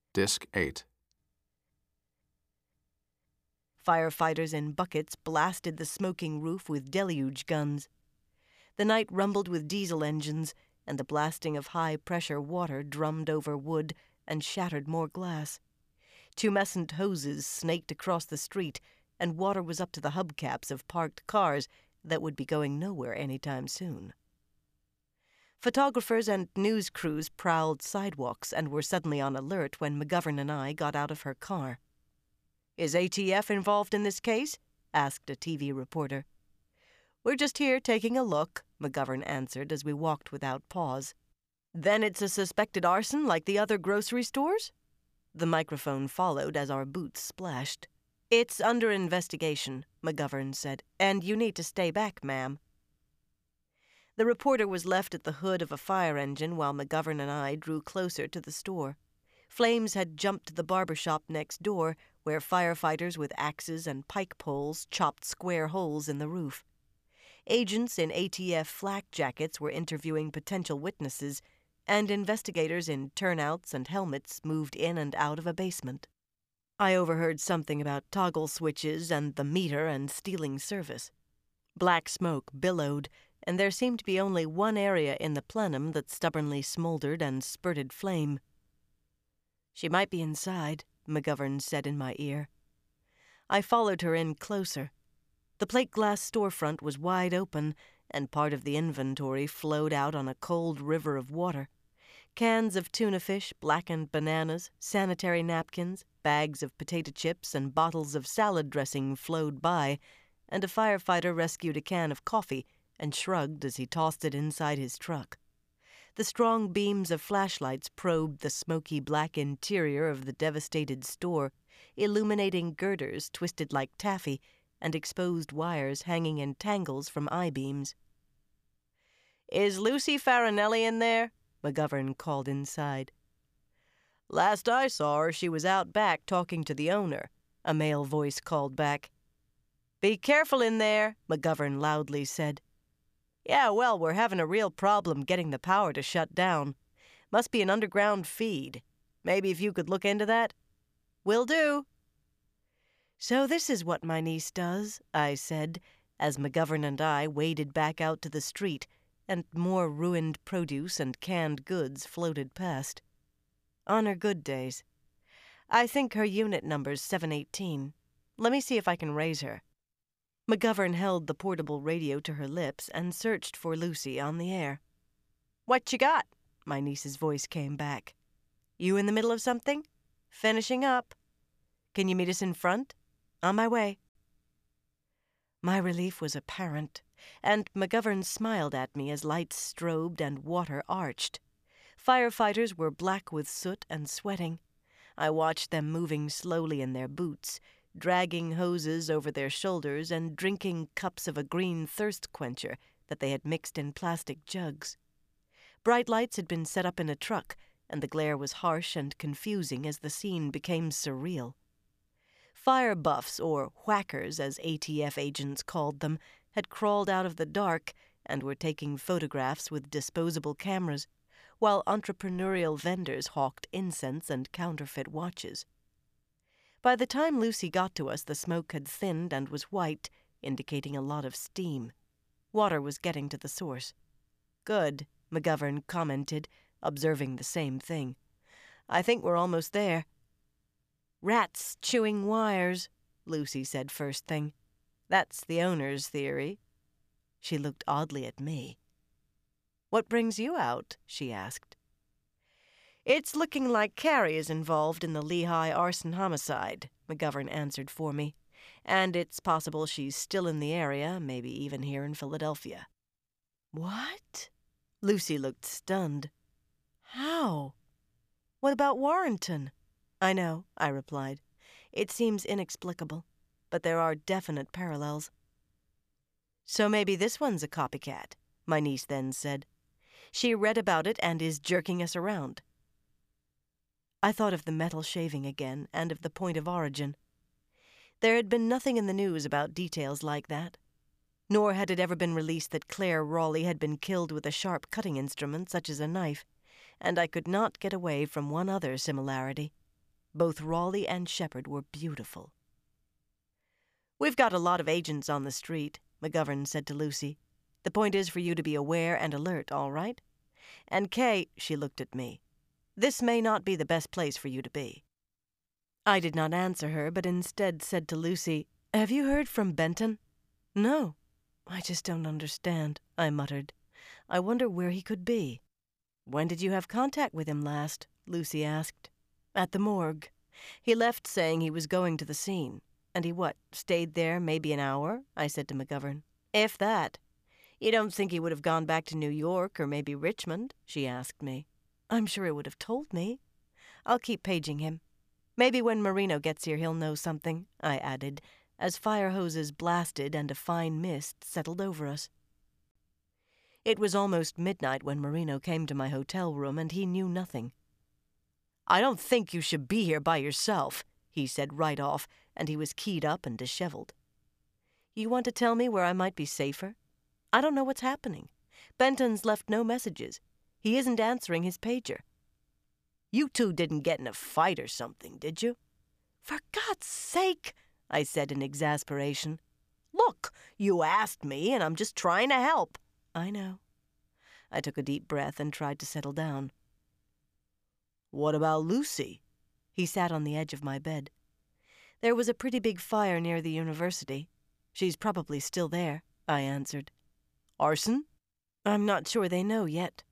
Disc 8. Firefighters in buckets blasted the smoking roof with deluge guns. The night rumbled with diesel engines, and the blasting of high-pressure water drummed over wood and shattered more glass. Tumescent hoses snaked across the street, and water was up to the hubcaps of parked cars that would be going nowhere anytime soon. Photographers and news crews prowled sidewalks and were suddenly on alert when McGovern and I got out of her car. "Is ATF involved in this case?" asked a TV reporter. "We're just here taking a look," McGovern answered as we walked without pause. "Then it's a suspected arson like the other grocery stores?" The microphone followed as our boots splashed. "It's under investigation," McGovern said, "and you need to stay back, ma'am." The reporter was left at the hood of a fire engine while McGovern and I drew closer to the store. Flames had jumped to the barber shop next door, where firefighters with axes and pike poles chopped square holes in the roof. Agents in ATF flak jackets were interviewing potential witnesses, and investigators in turnouts and helmets moved in and out of a basement. I overheard something about toggle switches and the meter and stealing service. Black smoke billowed, and there seemed to be only one area in the plenum that stubbornly smoldered and spurted flame. "She might be inside," McGovern said in my ear. I followed her in closer. The plate glass storefront was wide open, and part of the inventory flowed out on a cold river of water. Cans of tuna fish, blackened bananas, sanitary napkins, bags of potato chips, and bottles of salad dressing flowed by, and a firefighter rescued a can of coffee and shrugged as he tossed it inside his truck. The strong beams of flashlights probed the smoky black interior of the devastated store, illuminating girders twisted like taffy and exposed wires hanging in tangles from I-beams. "Is Lucy Farinelli in there?" McGovern called inside. "Last I saw her, she was out back talking to the owner," a male voice called back. "Be careful in there," McGovern loudly said. "Yeah, well, we're having a real problem getting the power to shut down. Must be an underground feed. Maybe if you could look into that?" "Will do." "So this is what my niece does," I said, as McGovern and I waded back out to the street, and more ruined produce and canned goods floated past. "On her good days. I think her unit number's 718. Let me see if I can raise her." McGovern held the portable radio to her lips and searched for Lucy on the air. "What you got?" my niece's voice came back. "You in the middle of something?" "Finishing up." "Can you meet us in front?" "On my way." My relief was apparent, and McGovern smiled at me as lights strobed and water arched. Firefighters were black with soot and sweating. I watched them moving slowly in their boots, dragging hoses over their shoulders and drinking cups of a green thirst quencher that they had mixed in plastic jugs. Bright lights had been set up in a truck, and the glare was harsh and confusing as the scene became surreal. Fire buffs, or whackers as ATF agents called them, had crawled out of the dark and were taking photographs with disposable cameras, while entrepreneurial vendors hawked incense and counterfeit watches. By the time Lucy got to us, the smoke had thinned and was white, indicating a lot of steam. Water was getting to the source. "Good," McGovern commented, observing the same thing. "I think we're almost there." "Rats chewing wires," Lucy said first thing. "That's the owner's theory." She looked oddly at me. "What brings you out?" she asked. "It's looking like Carrie is involved in the Lehigh arson homicide," McGovern answered for me. "And it's possible she's still in the area, maybe even here in Philadelphia." "What?" Lucy looked stunned. "How? What about Warrenton?" "I know," I replied. "It seems inexplicable, but there are definite parallels." "So maybe this one's a copycat," my niece then said. "She read about it and is jerking us around." I thought of the metal shaving again and of the point of origin. There had been nothing in the news about details like that. Nor had it ever been released that Claire Raleigh had been killed with a sharp cutting instrument such as a knife, and I could not get away from one other similarity. Both Raleigh and Shepard were beautiful. "We've got a lot of agents on the street," McGovern said to Lucy. "The point is for you to be aware and alert, all right? And Kay," she looked at me, "this may not be the best place for you to be." I did not answer her, but instead said to Lucy, "Have you heard from Benton?" "No. I just don't understand," I muttered. "I wonder where he could be." "When did you have contact with him last?" Lucy asked. "At the morgue. He left saying he was going to the scene. And he stayed there maybe an hour?" I said to McGovern. "If that. You don't think he would have gone back to New York or maybe Richmond?" she asked me. "I'm sure he would have told me. I'll keep paging him. Maybe when Marino gets here he'll know something," I added, as fire hoses blasted and a fine mist settled over us. It was almost midnight when Marino came to my hotel room, and he knew nothing. "I don't think you should be here by yourself," he said right off, and he was keyed up and disheveled. "You want to tell me where I might be safer? I don't know what's happening. Benton's left no messages. He isn't answering his pager." "You two didn't get in a fight or something, did you?" "For God's sake," I said in exasperation. "Look, you asked me, and I'm just trying to help." "I know." I took a deep breath and tried to settle down. "What about Lucy?" He sat on the edge of my bed. "There was a pretty big fire near the university. She's probably still there," I answered. "Arson?" "I'm not sure they know yet."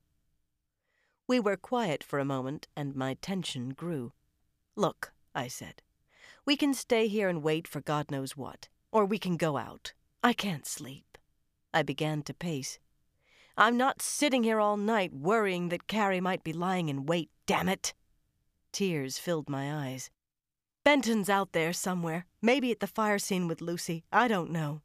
We were quiet for a moment, and my tension grew. "Look," I said, "we can stay here and wait for God knows what, or we can go out. I can't sleep." I began to pace. "I'm not sitting here all night worrying that Carrie might be lying in wait, damn it!" Tears filled my eyes. "Benton's out there somewhere, maybe at the fire scene with Lucy. I don't know."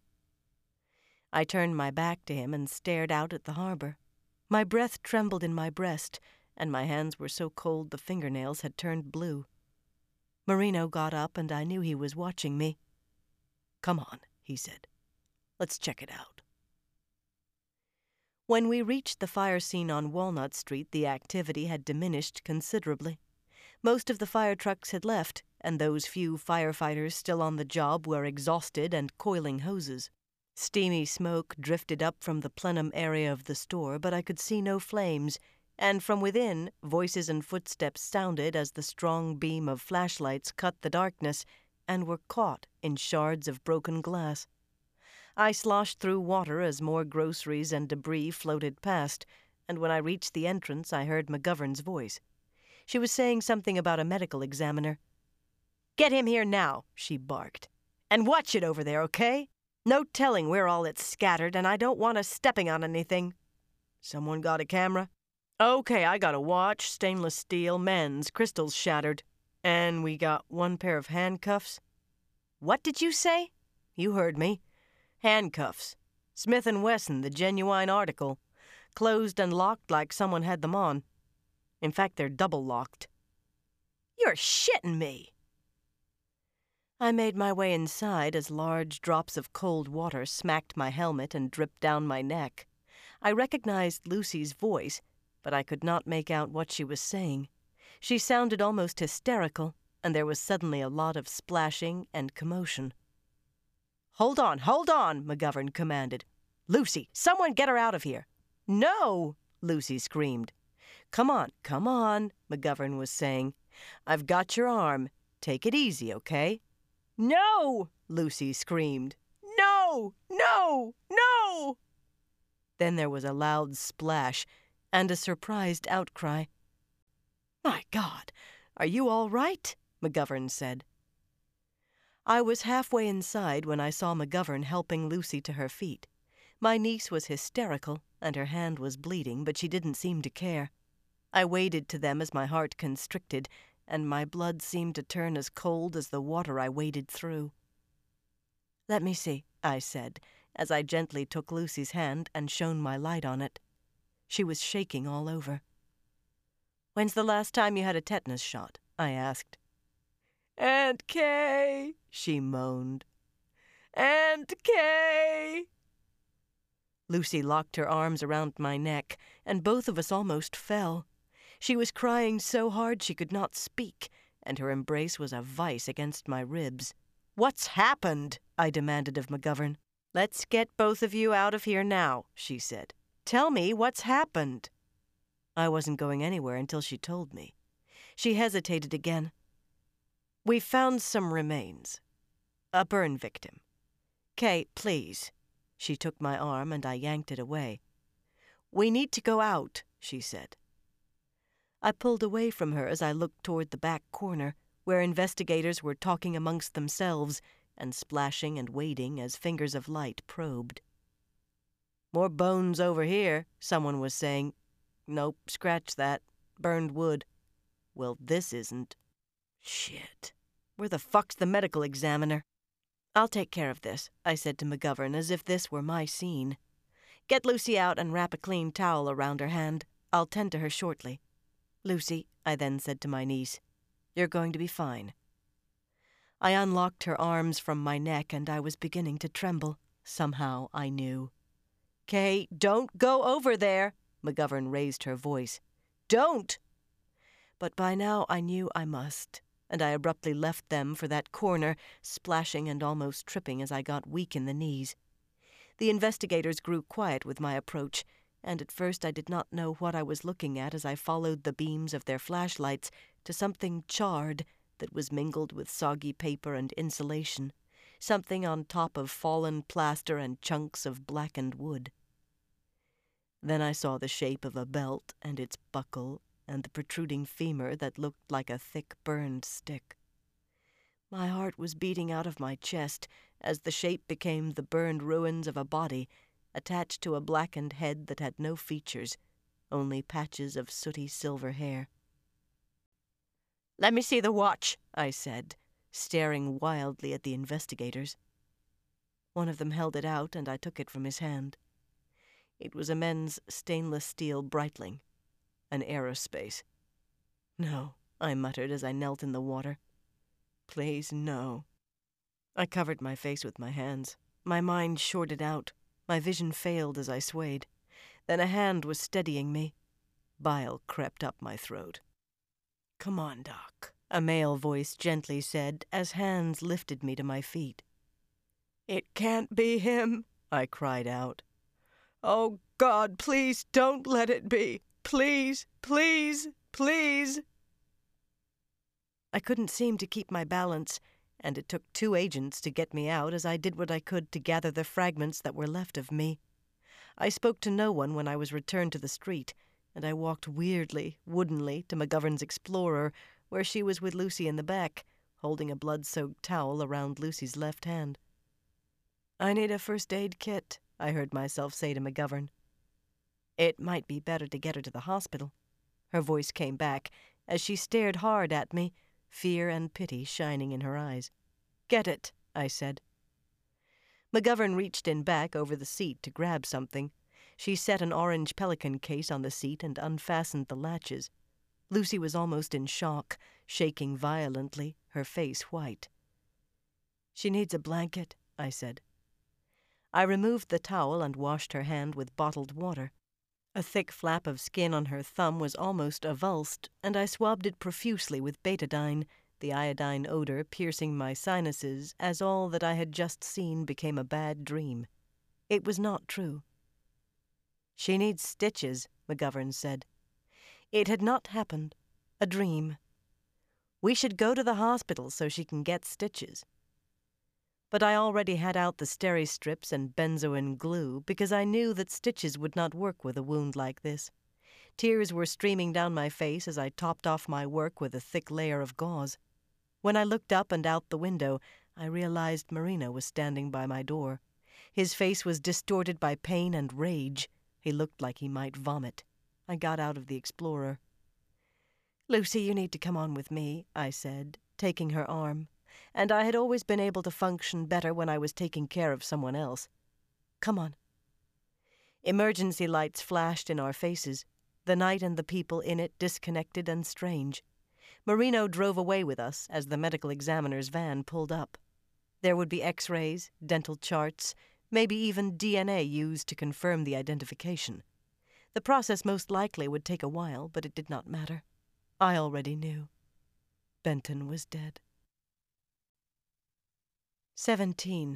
I turned my back to him and stared out at the harbor. My breath trembled in my breast, and my hands were so cold the fingernails had turned blue. Marino got up, and I knew he was watching me. "Come on," he said. "Let's check it out." When we reached the fire scene on Walnut Street, the activity had diminished considerably. Most of the fire trucks had left, and those few firefighters still on the job were exhausted and coiling hoses. Steamy smoke drifted up from the plenum area of the store, but I could see no flames, and from within, voices and footsteps sounded as the strong beam of flashlights cut the darkness and were caught in shards of broken glass. I sloshed through water as more groceries and debris floated past, and when I reached the entrance I heard McGovern's voice. She was saying something about a medical examiner. "Get him here now," she barked. "And watch it over there, okay? No telling where all it's scattered, and I don't want us stepping on anything." "Someone got a camera?" "Okay, I got a watch, stainless steel, men's, crystals shattered. And we got one pair of handcuffs." "What did you say?" "You heard me. Handcuffs. Smith & Wesson, the genuine article. Closed and locked like someone had them on. In fact, they're double locked." "You're shitting me." I made my way inside as large drops of cold water smacked my helmet and dripped down my neck. I recognized Lucy's voice, but I could not make out what she was saying. She sounded almost hysterical, and there was suddenly a lot of splashing and commotion. Hold on, McGovern commanded. "Lucy, someone get her out of here." "No," Lucy screamed. Come on, McGovern was saying. "I've got your arm. Take it easy, okay?" "No," Lucy screamed. "No, no, no!" Then there was a loud splash and a surprised outcry. "My God, are you all right?" McGovern said. I was halfway inside when I saw McGovern helping Lucy to her feet. My niece was hysterical, and her hand was bleeding, but she didn't seem to care. I waded to them as my heart constricted, and my blood seemed to turn as cold as the water I waded through. "Let me see," I said, as I gently took Lucy's hand and shone my light on it. She was shaking all over. "When's the last time you had a tetanus shot?" I asked. "Aunt Kay," she moaned. "Aunt Kay." Lucy locked her arms around my neck, and both of us almost fell. She was crying so hard she could not speak, and her embrace was a vice against my ribs. "What's happened?" I demanded of McGovern. "Let's get both of you out of here now," she said. "Tell me what's happened." I wasn't going anywhere until she told me. She hesitated again. "We found some remains. A burn victim. Kay, please." She took my arm and I yanked it away. "We need to go out," she said. I pulled away from her as I looked toward the back corner, where investigators were talking amongst themselves and splashing and wading as fingers of light probed. "More bones over here," someone was saying. "Nope, scratch that. Burned wood." Well, this isn't. Shit. Where the fuck's the medical examiner? "I'll take care of this," I said to McGovern as if this were my scene. "Get Lucy out and wrap a clean towel around her hand. I'll tend to her shortly. Lucy," I then said to my niece, "you're going to be fine." I unlocked her arms from my neck and I was beginning to tremble. Somehow I knew. "Kay, don't go over there," McGovern raised her voice. "Don't!" But by now I knew I must, and I abruptly left them for that corner, splashing and almost tripping as I got weak in the knees. The investigators grew quiet with my approach, and at first I did not know what I was looking at as I followed the beams of their flashlights to something charred that was mingled with soggy paper and insulation, something on top of fallen plaster and chunks of blackened wood. Then I saw the shape of a belt and its buckle and the protruding femur that looked like a thick burned stick. My heart was beating out of my chest as the shape became the burned ruins of a body attached to a blackened head that had no features, only patches of sooty silver hair. "Let me see the watch," I said, staring wildly at the investigators. One of them held it out, and I took it from his hand. It was a men's stainless steel Breitling, an aerospace. "No," I muttered as I knelt in the water. "Please, no." I covered my face with my hands. My mind shorted out. My vision failed as I swayed. Then a hand was steadying me. Bile crept up my throat. "Come on, Doc," a male voice gently said as hands lifted me to my feet. "It can't be him," I cried out. "Oh, God, please don't let it be. Please, please, please." I couldn't seem to keep my balance, and it took 2 agents to get me out as I did what I could to gather the fragments that were left of me. I spoke to no one when I was returned to the street, and I walked weirdly, woodenly, to McGovern's Explorer, where she was with Lucy in the back, holding a blood-soaked towel around Lucy's left hand. "I need a first aid kit," I heard myself say to McGovern. "It might be better to get her to the hospital." Her voice came back as she stared hard at me, fear and pity shining in her eyes. "Get it," I said. McGovern reached in back over the seat to grab something. She set an orange Pelican case on the seat and unfastened the latches. Lucy was almost in shock, shaking violently, her face white. "She needs a blanket," I said. I removed the towel and washed her hand with bottled water. A thick flap of skin on her thumb was almost avulsed, and I swabbed it profusely with betadine, the iodine odor piercing my sinuses as all that I had just seen became a bad dream. It was not true. "She needs stitches," McGovern said. It had not happened. A dream. "We should go to the hospital so she can get stitches." But I already had out the steri-strips and benzoin glue because I knew that stitches would not work with a wound like this. Tears were streaming down my face as I topped off my work with a thick layer of gauze. When I looked up and out the window, I realized Marino was standing by my door. His face was distorted by pain and rage. He looked like he might vomit. I got out of the Explorer. "Lucy, you need to come on with me," I said, taking her arm. And I had always been able to function better when I was taking care of someone else. "Come on." Emergency lights flashed in our faces, the night and the people in it disconnected and strange. Marino drove away with us as the medical examiner's van pulled up. There would be X-rays, dental charts, maybe even DNA used to confirm the identification. The process most likely would take a while, but it did not matter. I already knew. Benton was dead. 17.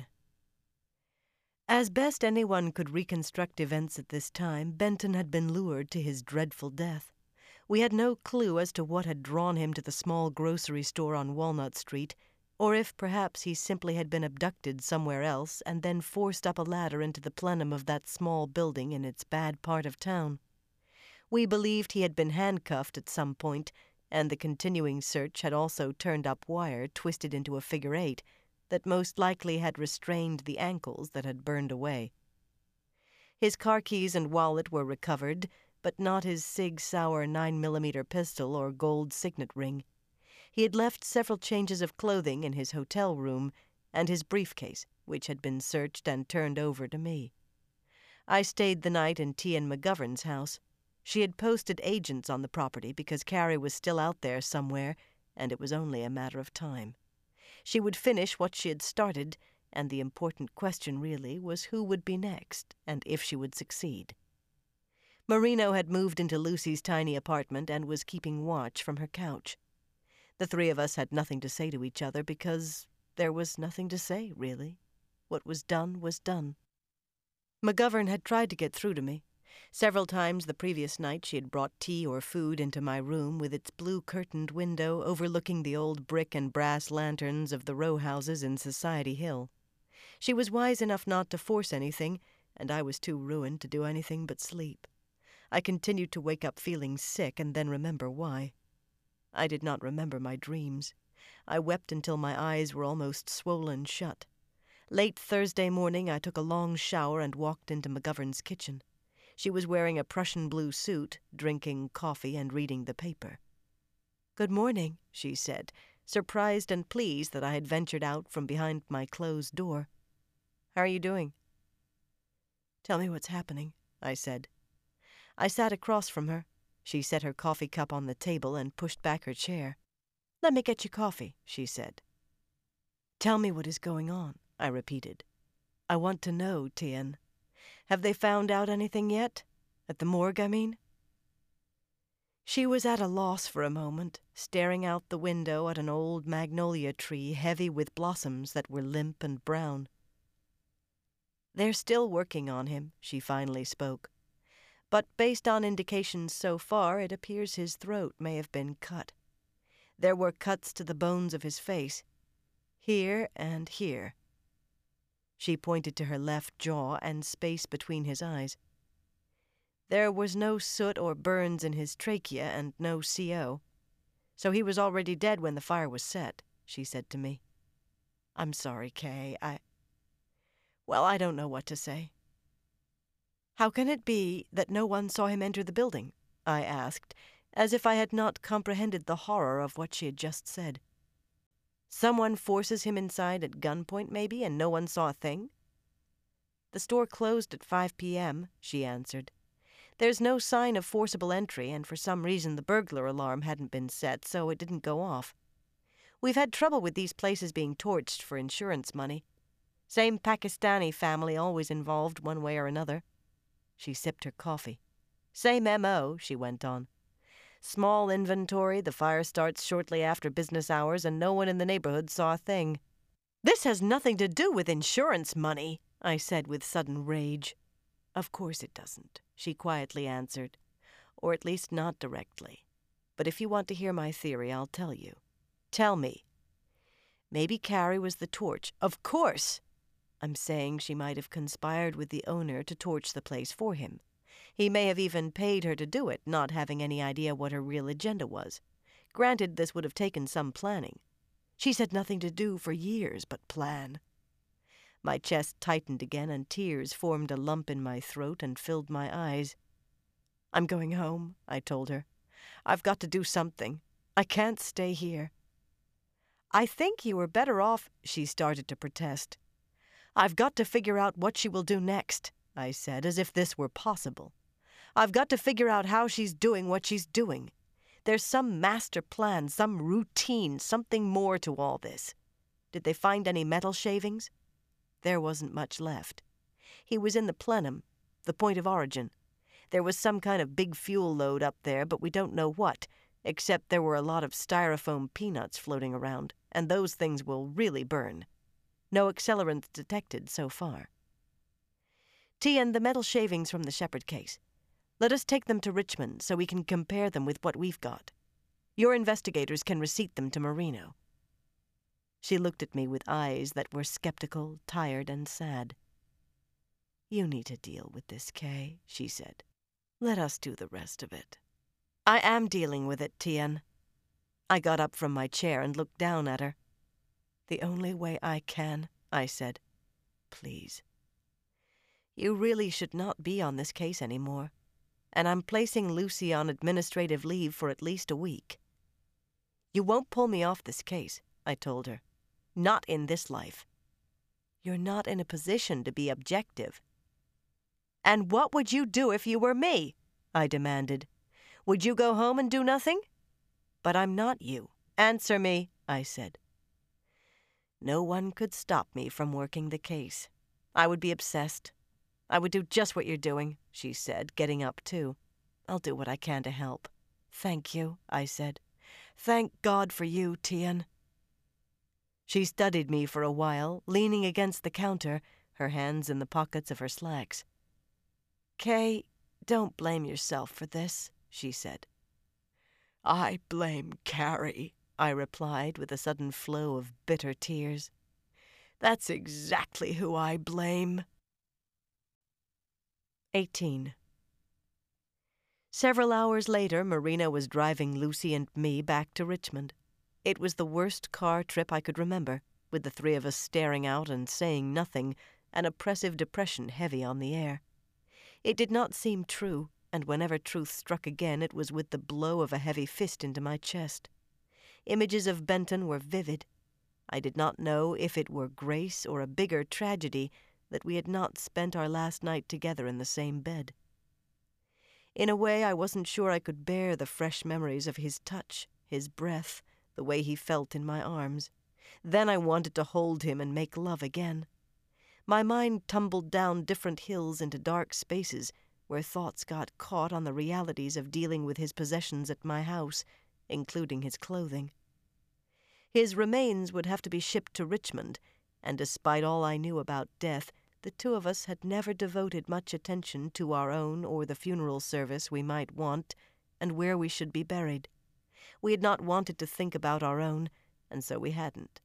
As best anyone could reconstruct events at this time, Benton had been lured to his dreadful death. We had no clue as to what had drawn him to the small grocery store on Walnut Street, or if perhaps he simply had been abducted somewhere else and then forced up a ladder into the plenum of that small building in its bad part of town. We believed he had been handcuffed at some point, and the continuing search had also turned up wire twisted into a figure 8 that most likely had restrained the ankles that had burned away. His car keys and wallet were recovered, but not his Sig Sauer 9mm pistol or gold signet ring. He had left several changes of clothing in his hotel room and his briefcase, which had been searched and turned over to me. I stayed the night in T.N. McGovern's house. She had posted agents on the property because Carrie was still out there somewhere, and it was only a matter of time. She would finish what she had started, and the important question really was who would be next, and if she would succeed. Marino had moved into Lucy's tiny apartment and was keeping watch from her couch. The three of us had nothing to say to each other because there was nothing to say, really. What was done was done. McGovern had tried to get through to me. Several times the previous night she had brought tea or food into my room with its blue-curtained window overlooking the old brick and brass lanterns of the row houses in Society Hill. She was wise enough not to force anything, and I was too ruined to do anything but sleep. I continued to wake up feeling sick and then remember why. I did not remember my dreams. I wept until my eyes were almost swollen shut. Late Thursday morning I took a long shower and walked into McGovern's kitchen. She was wearing a Prussian blue suit, drinking coffee and reading the paper. "Good morning," she said, surprised and pleased that I had ventured out from behind my closed door. "How are you doing?" "Tell me what's happening," I said. I sat across from her. She set her coffee cup on the table and pushed back her chair. "Let me get you coffee," she said. "Tell me what is going on," I repeated. "I want to know, Tien. Have they found out anything yet? At the morgue, I mean?" She was at a loss for a moment, staring out the window at an old magnolia tree heavy with blossoms that were limp and brown. "They're still working on him," she finally spoke. "But based on indications so far, it appears his throat may have been cut. There were cuts to the bones of his face, here and here." She pointed to her left jaw and space between his eyes. "There was no soot or burns in his trachea and no CO. So he was already dead when the fire was set," she said to me. "I'm sorry, Kay. Well, I don't know what to say." "How can it be that no one saw him enter the building?" I asked, as if I had not comprehended the horror of what she had just said. "Someone forces him inside at gunpoint, maybe, and no one saw a thing?" "The store closed at 5 p.m., she answered. "There's no sign of forcible entry, and for some reason the burglar alarm hadn't been set, so it didn't go off. We've had trouble with these places being torched for insurance money. Same Pakistani family always involved one way or another." She sipped her coffee. "Same M.O., she went on. Small inventory, the fire starts shortly after business hours, and no one in the neighborhood saw a thing." "This has nothing to do with insurance money," I said with sudden rage. "Of course it doesn't," she quietly answered. "Or at least not directly. But if you want to hear my theory, I'll tell you." "Tell me." "Maybe Carrie was the torch." "Of course!" "I'm saying she might have conspired with the owner to torch the place for him. He may have even paid her to do it, not having any idea what her real agenda was. Granted, this would have taken some planning. She's had nothing to do for years but plan." My chest tightened again, and tears formed a lump in my throat and filled my eyes. "I'm going home," I told her. "I've got to do something. I can't stay here." "I think you were better off," she started to protest. "I've got to figure out what she will do next," I said, as if this were possible. "I've got to figure out how she's doing what she's doing. There's some master plan, some routine, something more to all this. Did they find any metal shavings?" There wasn't much left. He was in the plenum, the point of origin. There was some kind of big fuel load up there, but we don't know what. except there were a lot of styrofoam peanuts floating around, and those things will really burn. No accelerants detected so far. Tian, the metal shavings from the Shepherd case. Let us take them to Richmond so we can compare them with what we've got. Your investigators can receipt them to Marino." She looked at me with eyes that were skeptical, tired, and sad. "You need to deal with this, Kay," she said. "Let us do the rest of it." "I am dealing with it, Tian." I got up from my chair and looked down at her. "The only way I can," I said. "Please. You really should not be on this case anymore, and I'm placing Lucy on administrative leave for at least a week." "You won't pull me off this case," I told her. "Not in this life." "You're not in a position to be objective." "And what would you do if you were me?" I demanded. "Would you go home and do nothing?" "But I'm not you. Answer me," I said. "No one could stop me from working the case. I would be obsessed. I would do just what you're doing," she said, getting up too. "I'll do what I can to help." "Thank you," I said. "Thank God for you, Tian." She studied me for a while, leaning against the counter, her hands in the pockets of her slacks. "Kay, don't blame yourself for this," she said. "I blame Carrie," I replied with a sudden flow of bitter tears. "That's exactly who I blame." 18. Several hours later, Marina was driving Lucy and me back to Richmond. It was the worst car trip I could remember, with the three of us staring out and saying nothing, an oppressive depression heavy on the air. It did not seem true, and whenever truth struck again, it was with the blow of a heavy fist into my chest. Images of Benton were vivid. I did not know if it were grace or a bigger tragedy that we had not spent our last night together in the same bed. In a way, I wasn't sure I could bear the fresh memories of his touch, his breath, the way he felt in my arms. Then I wanted to hold him and make love again. My mind tumbled down different hills into dark spaces where thoughts got caught on the realities of dealing with his possessions at my house, including his clothing. His remains would have to be shipped to Richmond, and despite all I knew about death, the two of us had never devoted much attention to our own or the funeral service we might want and where we should be buried. We had not wanted to think about our own, and so we hadn't.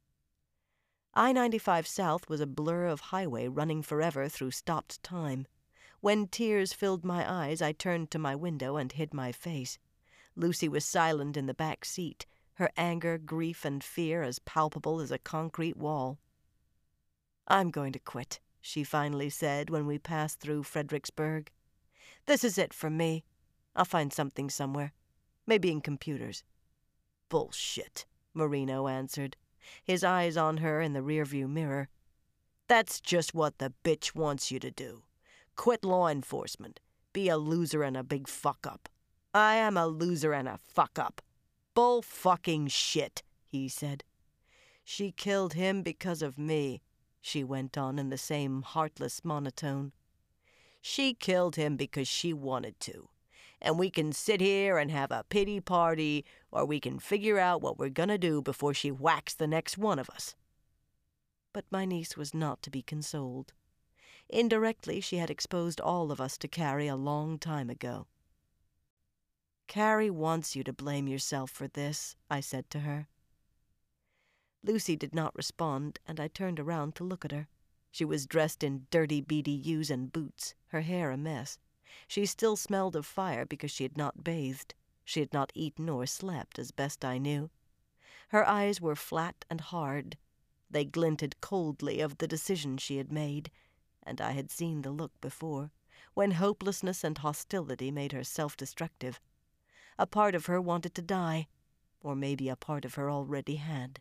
I-95 South was a blur of highway running forever through stopped time. When tears filled my eyes, I turned to my window and hid my face. Lucy was silent in the back seat, her anger, grief, and fear as palpable as a concrete wall. "I'm going to quit," she finally said when we passed through Fredericksburg. "This is it for me. I'll find something somewhere. Maybe in computers." "Bullshit," Marino answered, his eyes on her in the rearview mirror. "That's just what the bitch wants you to do. Quit law enforcement. Be a loser and a big fuck-up." "I am a loser and a fuck-up." "Bull-fucking-shit," he said. "She killed him because of me," she went on in the same heartless monotone. "She killed him because she wanted to. And we can sit here and have a pity party, or we can figure out what we're gonna do before she whacks the next one of us." But my niece was not to be consoled. Indirectly, she had exposed all of us to Carrie a long time ago. "Carrie wants you to blame yourself for this," I said to her. Lucy did not respond, and I turned around to look at her. She was dressed in dirty BDUs and boots, her hair a mess. She still smelled of fire because she had not bathed. She had not eaten or slept, as best I knew. Her eyes were flat and hard. They glinted coldly of the decision she had made, and I had seen the look before, when hopelessness and hostility made her self-destructive. A part of her wanted to die, or maybe a part of her already had.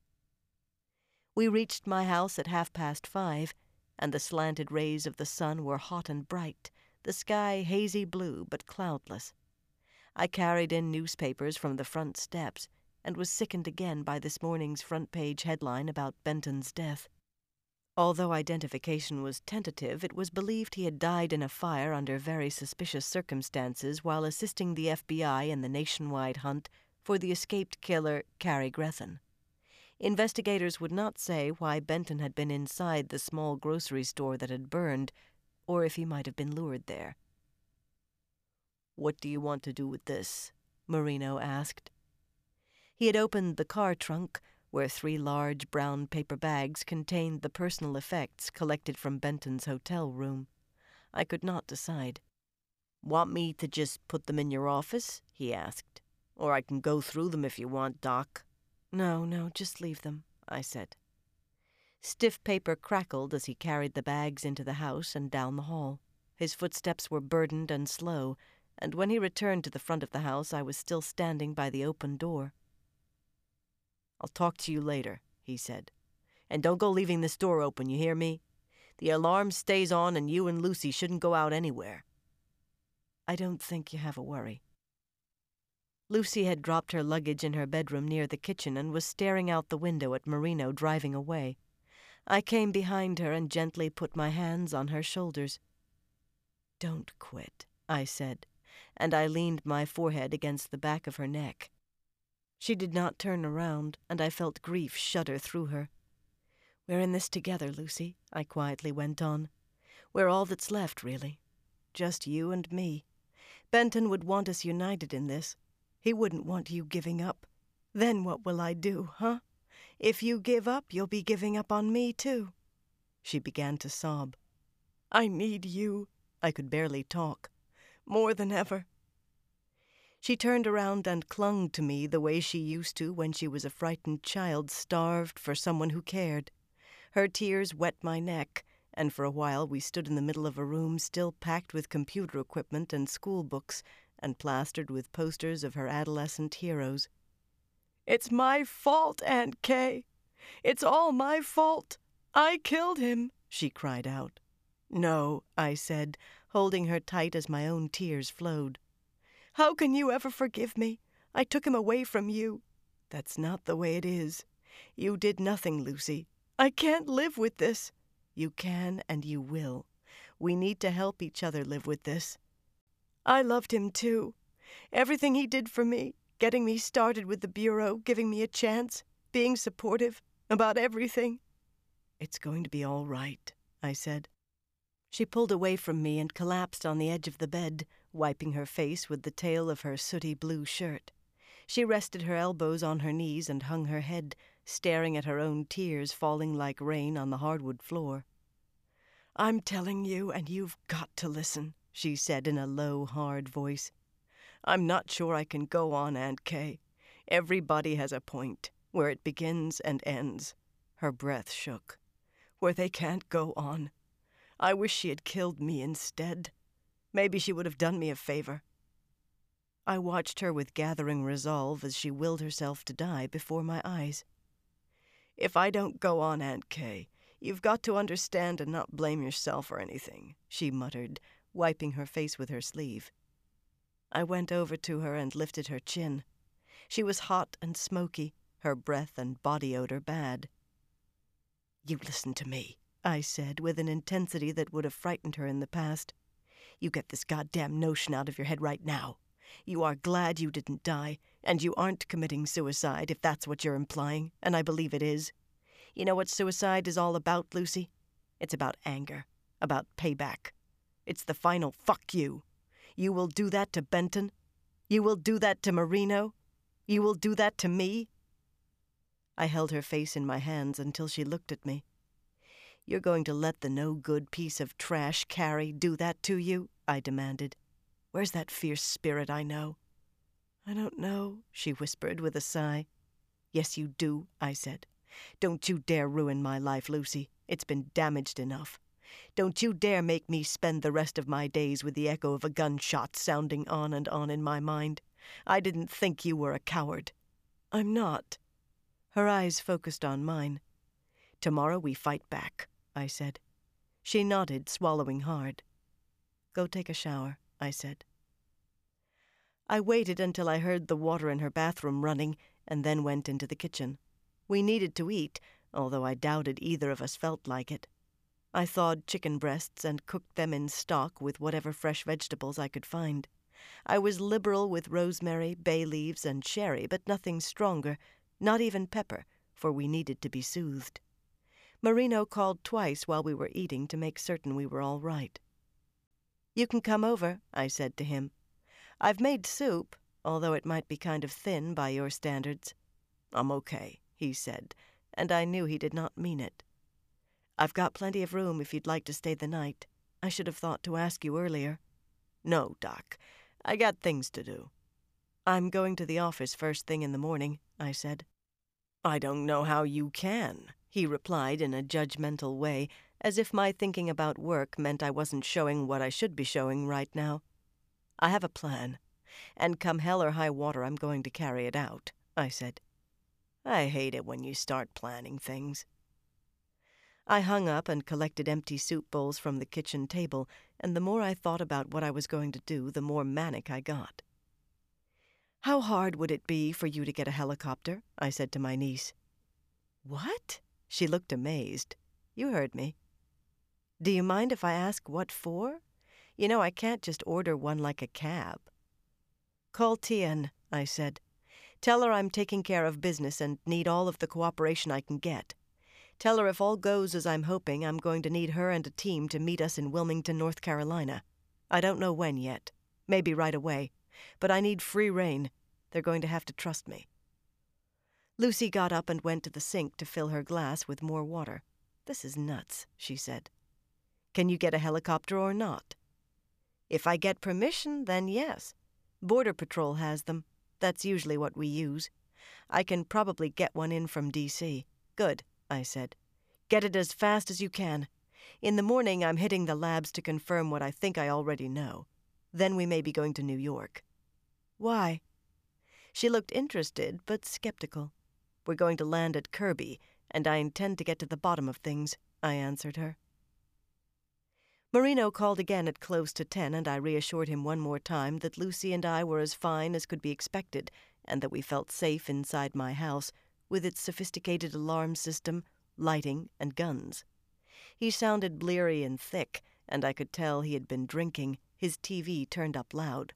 We reached my house at 5:30, and the slanted rays of the sun were hot and bright, the sky hazy blue but cloudless. I carried in newspapers from the front steps, and was sickened again by this morning's front-page headline about Benton's death. Although identification was tentative, it was believed he had died in a fire under very suspicious circumstances while assisting the FBI in the nationwide hunt for the escaped killer Cary Grethen. Investigators would not say why Benton had been inside the small grocery store that had burned, or if he might have been lured there. "What do you want to do with this?" Marino asked. He had opened the car trunk, where 3 large brown paper bags contained the personal effects collected from Benton's hotel room. I could not decide. "Want me to just put them in your office?" he asked. "Or I can go through them if you want, Doc." No, just leave them," I said. Stiff paper crackled as he carried the bags into the house and down the hall. His footsteps were burdened and slow, and when he returned to the front of the house, I was still standing by the open door. "I'll talk to you later," he said. "And don't go leaving this door open, you hear me? The alarm stays on and you and Lucy shouldn't go out anywhere." "I don't think you have a worry." Lucy had dropped her luggage in her bedroom near the kitchen and was staring out the window at Marino driving away. I came behind her and gently put my hands on her shoulders. "Don't quit," I said, and I leaned my forehead against the back of her neck. She did not turn around, and I felt grief shudder through her. "We're in this together, Lucy," I quietly went on. "We're all that's left, really. Just you and me. Benton would want us united in this. He wouldn't want you giving up. Then what will I do, huh? If you give up, you'll be giving up on me, too." She began to sob. "I need you." I could barely talk. "More than ever." She turned around and clung to me the way she used to when she was a frightened child starved for someone who cared. Her tears wet my neck, and for a while we stood in the middle of a room still packed with computer equipment and school books and plastered with posters of her adolescent heroes. "It's my fault, Aunt Kay. It's all my fault. I killed him," she cried out. "No," I said, holding her tight as my own tears flowed. "How can you ever forgive me? I took him away from you. That's not the way it is. You did nothing, Lucy. I can't live with this." "You can and you will. We need to help each other live with this." "I loved him, too. Everything he did for me, getting me started with the Bureau, giving me a chance, being supportive, about everything." "It's going to be all right," I said. She pulled away from me and collapsed on the edge of the bed, wiping her face with the tail of her sooty blue shirt. She rested her elbows on her knees and hung her head, staring at her own tears falling like rain on the hardwood floor. "I'm telling you, and you've got to listen," she said in a low, hard voice. "I'm not sure I can go on, Aunt Kay. Everybody has a point, where it begins and ends." Her breath shook. "Where they can't go on. I wish she had killed me instead. Maybe she would have done me a favor." I watched her with gathering resolve as she willed herself to die before my eyes. "If I don't go on, Aunt Kay, you've got to understand and not blame yourself or anything," she muttered, wiping her face with her sleeve. I went over to her and lifted her chin. She was hot and smoky, her breath and body odor bad. "You listen to me," I said with an intensity that would have frightened her in the past. "You get this goddamn notion out of your head right now. You are glad you didn't die, and you aren't committing suicide, if that's what you're implying, and I believe it is. You know what suicide is all about, Lucy? It's about anger, about payback. It's the final fuck you. You will do that to Benton. You will do that to Marino. You will do that to me." I held her face in my hands until she looked at me. "You're going to let the no-good piece of trash Cary do that to you?" I demanded. "Where's that fierce spirit I know?" "I don't know," she whispered with a sigh. "Yes, you do," I said. "Don't you dare ruin my life, Lucy. It's been damaged enough. Don't you dare make me spend the rest of my days with the echo of a gunshot sounding on and on in my mind. I didn't think you were a coward." "I'm not." Her eyes focused on mine. "Tomorrow we fight back," I said. She nodded, swallowing hard. "Go take a shower," I said. I waited until I heard the water in her bathroom running, and then went into the kitchen. We needed to eat, although I doubted either of us felt like it. I thawed chicken breasts and cooked them in stock with whatever fresh vegetables I could find. I was liberal with rosemary, bay leaves, and sherry, but nothing stronger, not even pepper, for we needed to be soothed. Marino called twice while we were eating to make certain we were all right. "You can come over," I said to him. "I've made soup, although it might be kind of thin by your standards." "I'm okay," he said, and I knew he did not mean it. "I've got plenty of room if you'd like to stay the night. I should have thought to ask you earlier." "No, Doc. I got things to do." "I'm going to the office first thing in the morning," I said. "I don't know how you can," he replied in a judgmental way, as if my thinking about work meant I wasn't showing what I should be showing right now. "I have a plan, and come hell or high water I'm going to carry it out," I said. "I hate it when you start planning things." I hung up and collected empty soup bowls from the kitchen table, and the more I thought about what I was going to do, the more manic I got. "How hard would it be for you to get a helicopter?" I said to my niece. "What?" She looked amazed. "You heard me." "Do you mind if I ask what for? You know, I can't just order one like a cab." "Call Tien," I said. "Tell her I'm taking care of business and need all of the cooperation I can get. Tell her if all goes as I'm hoping, I'm going to need her and a team to meet us in Wilmington, North Carolina. I don't know when yet. Maybe right away. But I need free rein. They're going to have to trust me." Lucy got up and went to the sink to fill her glass with more water. "This is nuts," she said. "Can you get a helicopter or not?" "If I get permission, then yes. Border Patrol has them. That's usually what we use. I can probably get one in from D.C. "Good," I said. "Get it as fast as you can. In the morning, I'm hitting the labs to confirm what I think I already know. Then we may be going to New York." "Why?" She looked interested, but skeptical. "We're going to land at Kirby, and I intend to get to the bottom of things," I answered her. Marino called again at close to 10, and I reassured him one more time that Lucy and I were as fine as could be expected, and that we felt safe inside my house, with its sophisticated alarm system, lighting, and guns. He sounded bleary and thick, and I could tell he had been drinking, his TV turned up loud.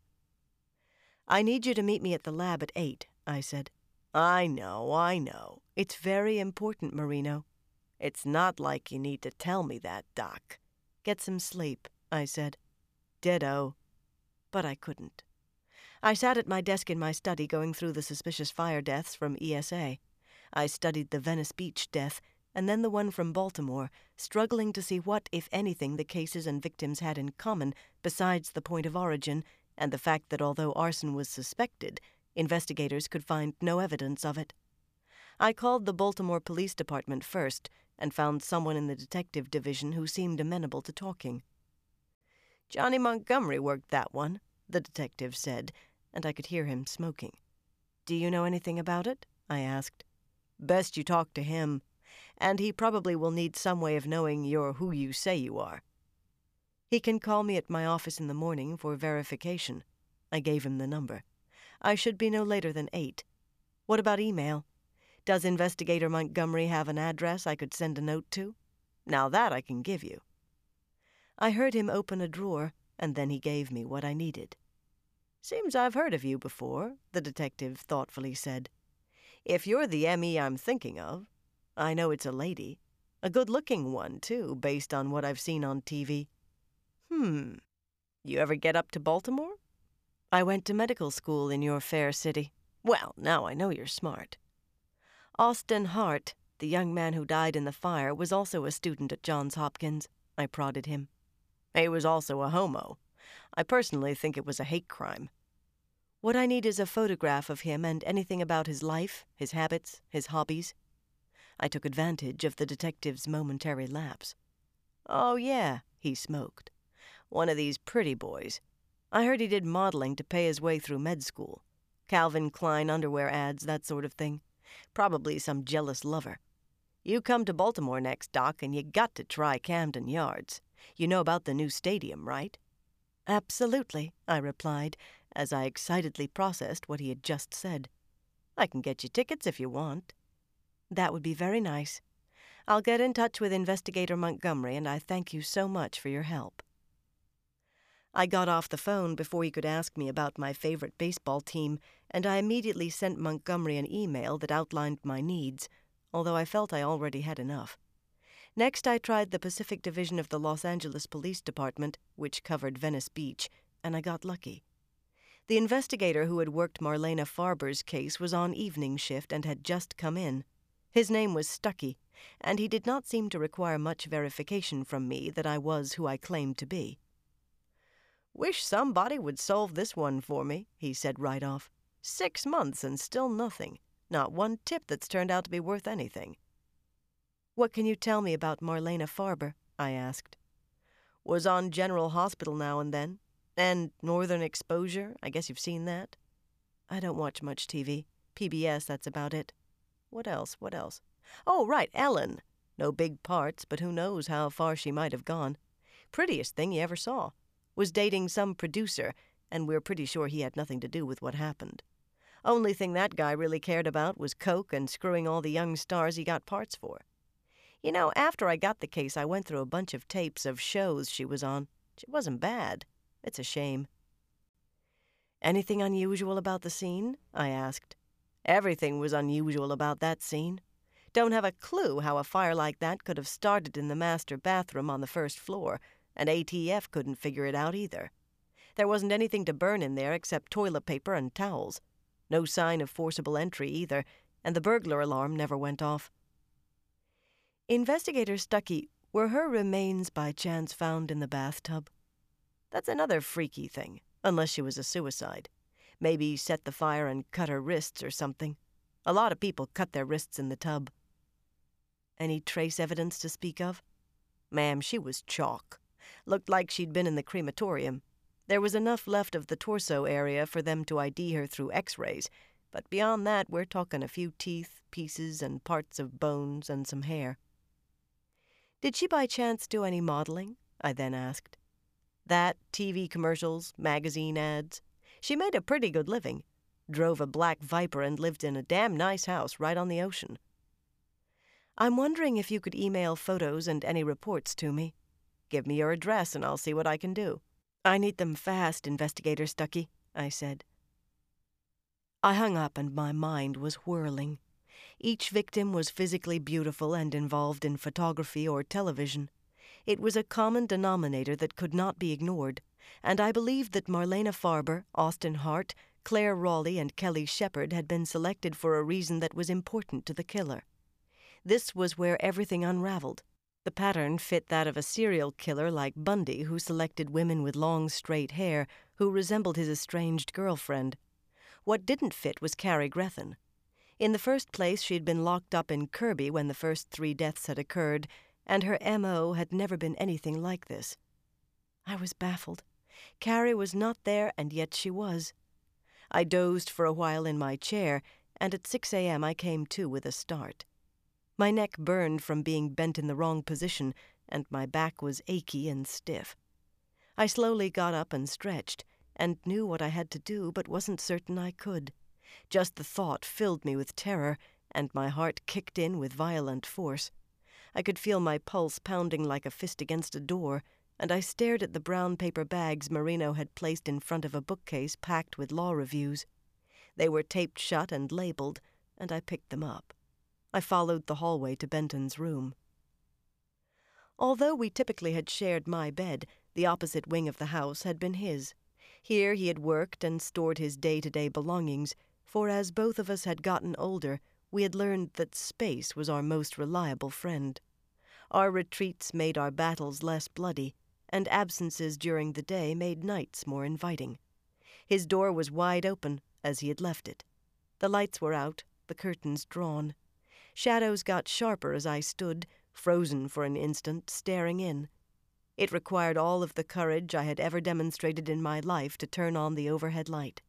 "I need you to meet me at the lab at 8, I said. I know. It's very important, Marino." "It's not like you need to tell me that, Doc." "Get some sleep," I said. "Ditto." But I couldn't. I sat at my desk in my study going through the suspicious fire deaths from ESA. I studied the Venice Beach death, and then the one from Baltimore, struggling to see what, if anything, the cases and victims had in common besides the point of origin and the fact that although arson was suspected, investigators could find no evidence of it. I called the Baltimore Police Department first and found someone in the detective division who seemed amenable to talking. "Johnny Montgomery worked that one," the detective said, and I could hear him smoking. "Do you know anything about it?" I asked. "Best you talk to him. And he probably will need some way of knowing you're who you say you are." "He can call me at my office in the morning for verification." I gave him the number. "I should be no later than 8. What about email? Does Investigator Montgomery have an address I could send a note to? Now that I can give you." I heard him open a drawer, and then he gave me what I needed. "Seems I've heard of you before," the detective thoughtfully said. "If you're the M.E. I'm thinking of, I know it's a lady. A good-looking one, too, based on what I've seen on TV. You ever get up to Baltimore?" "I went to medical school in your fair city." "Well, now I know you're smart." "Austin Hart, the young man who died in the fire, was also a student at Johns Hopkins," I prodded him. "He was also a homo. I personally think it was a hate crime." "What I need is a photograph of him and anything about his life, his habits, his hobbies." I took advantage of the detective's momentary lapse. "Oh, yeah," he smoked. "One of these pretty boys. I heard he did modeling to pay his way through med school. Calvin Klein underwear ads, that sort of thing. Probably some jealous lover. You come to Baltimore next, Doc, and you got to try Camden Yards. You know about the new stadium, right?" "Absolutely," I replied, as I excitedly processed what he had just said. "I can get you tickets if you want." "That would be very nice. I'll get in touch with Investigator Montgomery, and I thank you so much for your help." I got off the phone before he could ask me about my favorite baseball team, and I immediately sent Montgomery an email that outlined my needs, although I felt I already had enough. Next, I tried the Pacific Division of the Los Angeles Police Department, which covered Venice Beach, and I got lucky. The investigator who had worked Marlena Farber's case was on evening shift and had just come in. His name was Stuckey, and he did not seem to require much verification from me that I was who I claimed to be. "Wish somebody would solve this one for me," he said right off. 6 months and still nothing. Not one tip that's turned out to be worth anything. "What can you tell me about Marlena Farber?" I asked. "Was on General Hospital now and then. And Northern Exposure, I guess you've seen that." "I don't watch much TV. PBS, that's about it." What else? "Oh, right, Ellen. No big parts, but who knows how far she might have gone. Prettiest thing you ever saw. Was dating some producer, and we're pretty sure he had nothing to do with what happened. Only thing that guy really cared about was coke and screwing all the young stars he got parts for. You know, after I got the case, I went through a bunch of tapes of shows she was on. She wasn't bad. It's a shame." "Anything unusual about the scene?" I asked. "Everything was unusual about that scene. Don't have a clue how a fire like that could have started in the master bathroom on the first floor, and ATF couldn't figure it out either. There wasn't anything to burn in there except toilet paper and towels. No sign of forcible entry either, and the burglar alarm never went off." "Investigator Stuckey, were her remains by chance found in the bathtub?" "That's another freaky thing, unless she was a suicide. Maybe set the fire and cut her wrists or something. A lot of people cut their wrists in the tub." "Any trace evidence to speak of?" "Ma'am, she was chalk. Looked like she'd been in the crematorium. There was enough left of the torso area for them to ID her through x-rays, but beyond that we're talking a few teeth, pieces, and parts of bones and some hair." "Did she by chance do any modeling?" I then asked. "That, TV commercials, magazine ads. She made a pretty good living. Drove a black Viper and lived in a damn nice house right on the ocean." "I'm wondering if you could email photos and any reports to me." "Give me your address and I'll see what I can do." "I need them fast, Investigator Stuckey," I said. I hung up and my mind was whirling. Each victim was physically beautiful and involved in photography or television. It was a common denominator that could not be ignored, and I believed that Marlena Farber, Austin Hart, Claire Raleigh, and Kelly Shepard had been selected for a reason that was important to the killer. This was where everything unraveled. The pattern fit that of a serial killer like Bundy, who selected women with long, straight hair who resembled his estranged girlfriend. What didn't fit was Carrie Grethen. In the first place, she had been locked up in Kirby when the first 3 deaths had occurred, and her M.O. had never been anything like this. I was baffled. Carrie was not there, and yet she was. I dozed for a while in my chair, and at 6 a.m. I came to with a start. My neck burned from being bent in the wrong position, and my back was achy and stiff. I slowly got up and stretched, and knew what I had to do, but wasn't certain I could. Just the thought filled me with terror, and my heart kicked in with violent force. I could feel my pulse pounding like a fist against a door, and I stared at the brown paper bags Marino had placed in front of a bookcase packed with law reviews. They were taped shut and labeled, and I picked them up. I followed the hallway to Benton's room. Although we typically had shared my bed, the opposite wing of the house had been his. Here he had worked and stored his day-to-day belongings, for as both of us had gotten older, we had learned that space was our most reliable friend. Our retreats made our battles less bloody, and absences during the day made nights more inviting. His door was wide open, as he had left it. The lights were out, the curtains drawn. Shadows got sharper as I stood, frozen for an instant, staring in. It required all of the courage I had ever demonstrated in my life to turn on the overhead light.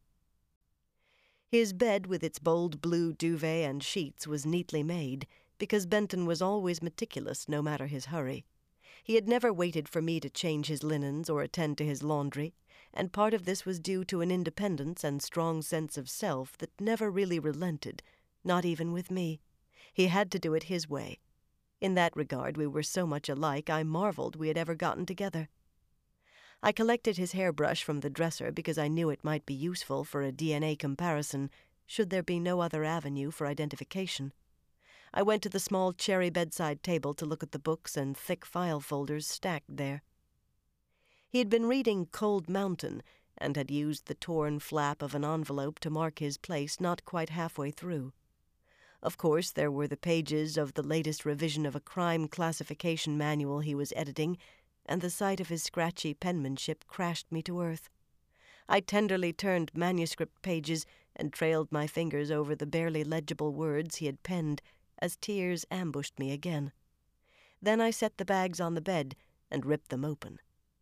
His bed with its bold blue duvet and sheets was neatly made, because Benton was always meticulous no matter his hurry. He had never waited for me to change his linens or attend to his laundry, and part of this was due to an independence and strong sense of self that never really relented, not even with me. He had to do it his way. In that regard, we were so much alike, I marveled we had ever gotten together. I collected his hairbrush from the dresser because I knew it might be useful for a DNA comparison, should there be no other avenue for identification. I went to the small cherry bedside table to look at the books and thick file folders stacked there. He had been reading Cold Mountain and had used the torn flap of an envelope to mark his place not quite halfway through. Of course, there were the pages of the latest revision of a crime classification manual he was editing, and the sight of his scratchy penmanship crashed me to earth. I tenderly turned manuscript pages and trailed my fingers over the barely legible words he had penned as tears ambushed me again. Then I set the bags on the bed and ripped them open.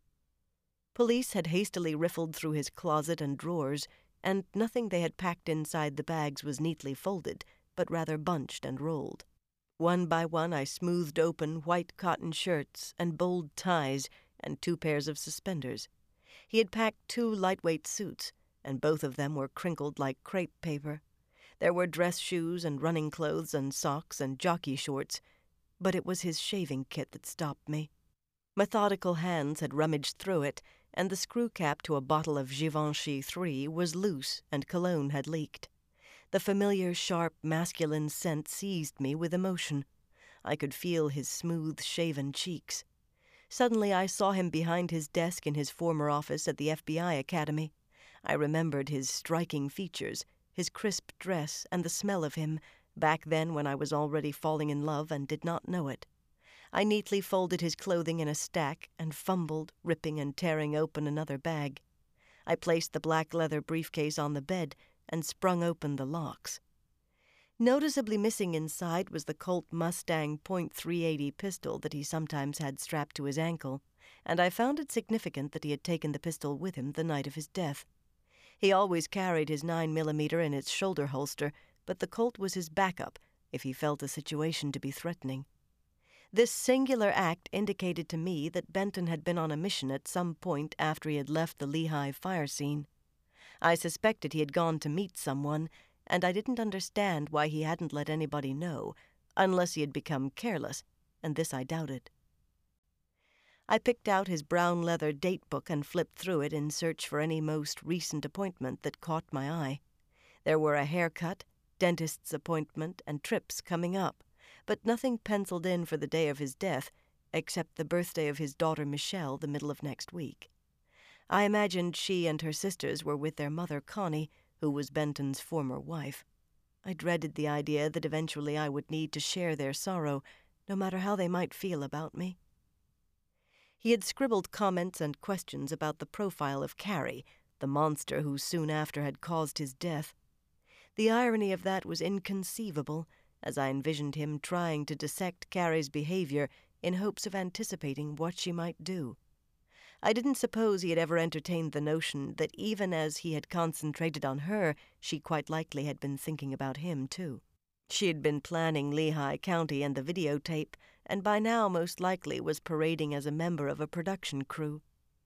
Police had hastily riffled through his closet and drawers, and nothing they had packed inside the bags was neatly folded, but rather bunched and rolled. One by one I smoothed open white cotton shirts and bold ties and 2 pairs of suspenders. He had packed 2 lightweight suits, and both of them were crinkled like crepe paper. There were dress shoes and running clothes and socks and jockey shorts, but it was his shaving kit that stopped me. Methodical hands had rummaged through it, and the screw cap to a bottle of Givenchy 3 was loose and cologne had leaked. The familiar, sharp, masculine scent seized me with emotion. I could feel his smooth, shaven cheeks. Suddenly I saw him behind his desk in his former office at the FBI Academy. I remembered his striking features, his crisp dress, and the smell of him, back then when I was already falling in love and did not know it. I neatly folded his clothing in a stack and fumbled, ripping and tearing open another bag. I placed the black leather briefcase on the bed and sprung open the locks. Noticeably missing inside was the Colt Mustang .380 pistol that he sometimes had strapped to his ankle, and I found it significant that he had taken the pistol with him the night of his death. He always carried his 9mm in its shoulder holster, but the Colt was his backup if he felt a situation to be threatening. This singular act indicated to me that Benton had been on a mission at some point after he had left the Lehigh fire scene. I suspected he had gone to meet someone, and I didn't understand why he hadn't let anybody know, unless he had become careless, and this I doubted. I picked out his brown leather date book and flipped through it in search for any most recent appointment that caught my eye. There were a haircut, dentist's appointment, and trips coming up, but nothing penciled in for the day of his death, except the birthday of his daughter Michelle the middle of next week. I imagined she and her sisters were with their mother Connie, who was Benton's former wife. I dreaded the idea that eventually I would need to share their sorrow, no matter how they might feel about me. He had scribbled comments and questions about the profile of Carrie, the monster who soon after had caused his death. The irony of that was inconceivable, as I envisioned him trying to dissect Carrie's behavior in hopes of anticipating what she might do. I didn't suppose he had ever entertained the notion that even as he had concentrated on her, she quite likely had been thinking about him, too. She had been planning Lehigh County and the videotape, and by now most likely was parading as a member of a production crew.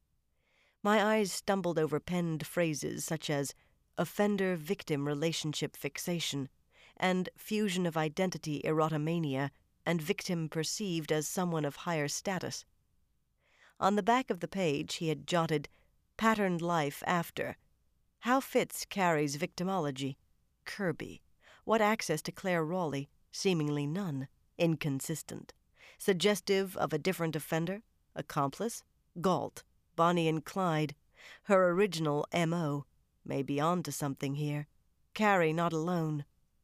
My eyes stumbled over penned phrases such as offender-victim relationship fixation and fusion of identity erotomania and victim perceived as someone of higher status. On the back of the page he had jotted, "Patterned life after. How fits Carrie's victimology? Kirby. What access to Claire Raleigh? Seemingly none. Inconsistent. Suggestive of a different offender? Accomplice? Galt. Bonnie and Clyde. Her original M.O. May be on to something here. Carrie not alone.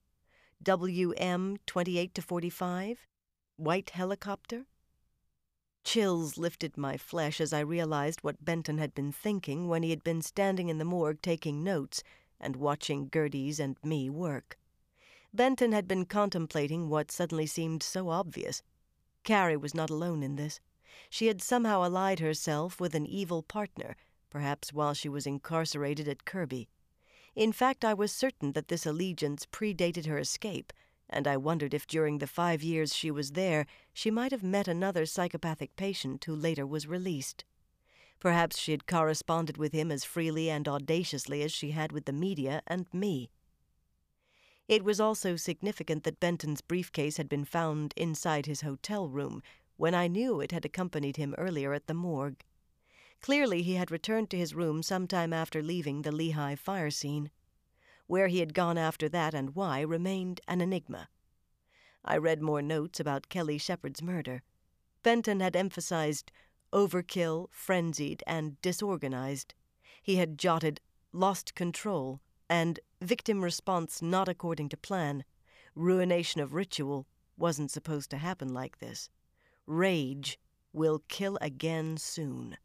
WM 28 to 45? White helicopter?" Chills lifted my flesh as I realized what Benton had been thinking when he had been standing in the morgue taking notes and watching Gertie's and me work. Benton had been contemplating what suddenly seemed so obvious. Carrie was not alone in this. She had somehow allied herself with an evil partner, perhaps while she was incarcerated at Kirby. In fact, I was certain that this allegiance predated her escape, and I wondered if during the 5 years she was there she might have met another psychopathic patient who later was released. Perhaps she had corresponded with him as freely and audaciously as she had with the media and me. It was also significant that Benton's briefcase had been found inside his hotel room when I knew it had accompanied him earlier at the morgue. Clearly he had returned to his room sometime after leaving the Lehigh fire scene. Where he had gone after that and why remained an enigma. I read more notes about Kelly Shepard's murder. Benton had emphasized overkill, frenzied, and disorganized. He had jotted lost control and victim response not according to plan. Ruination of ritual wasn't supposed to happen like this. Rage will kill again soon.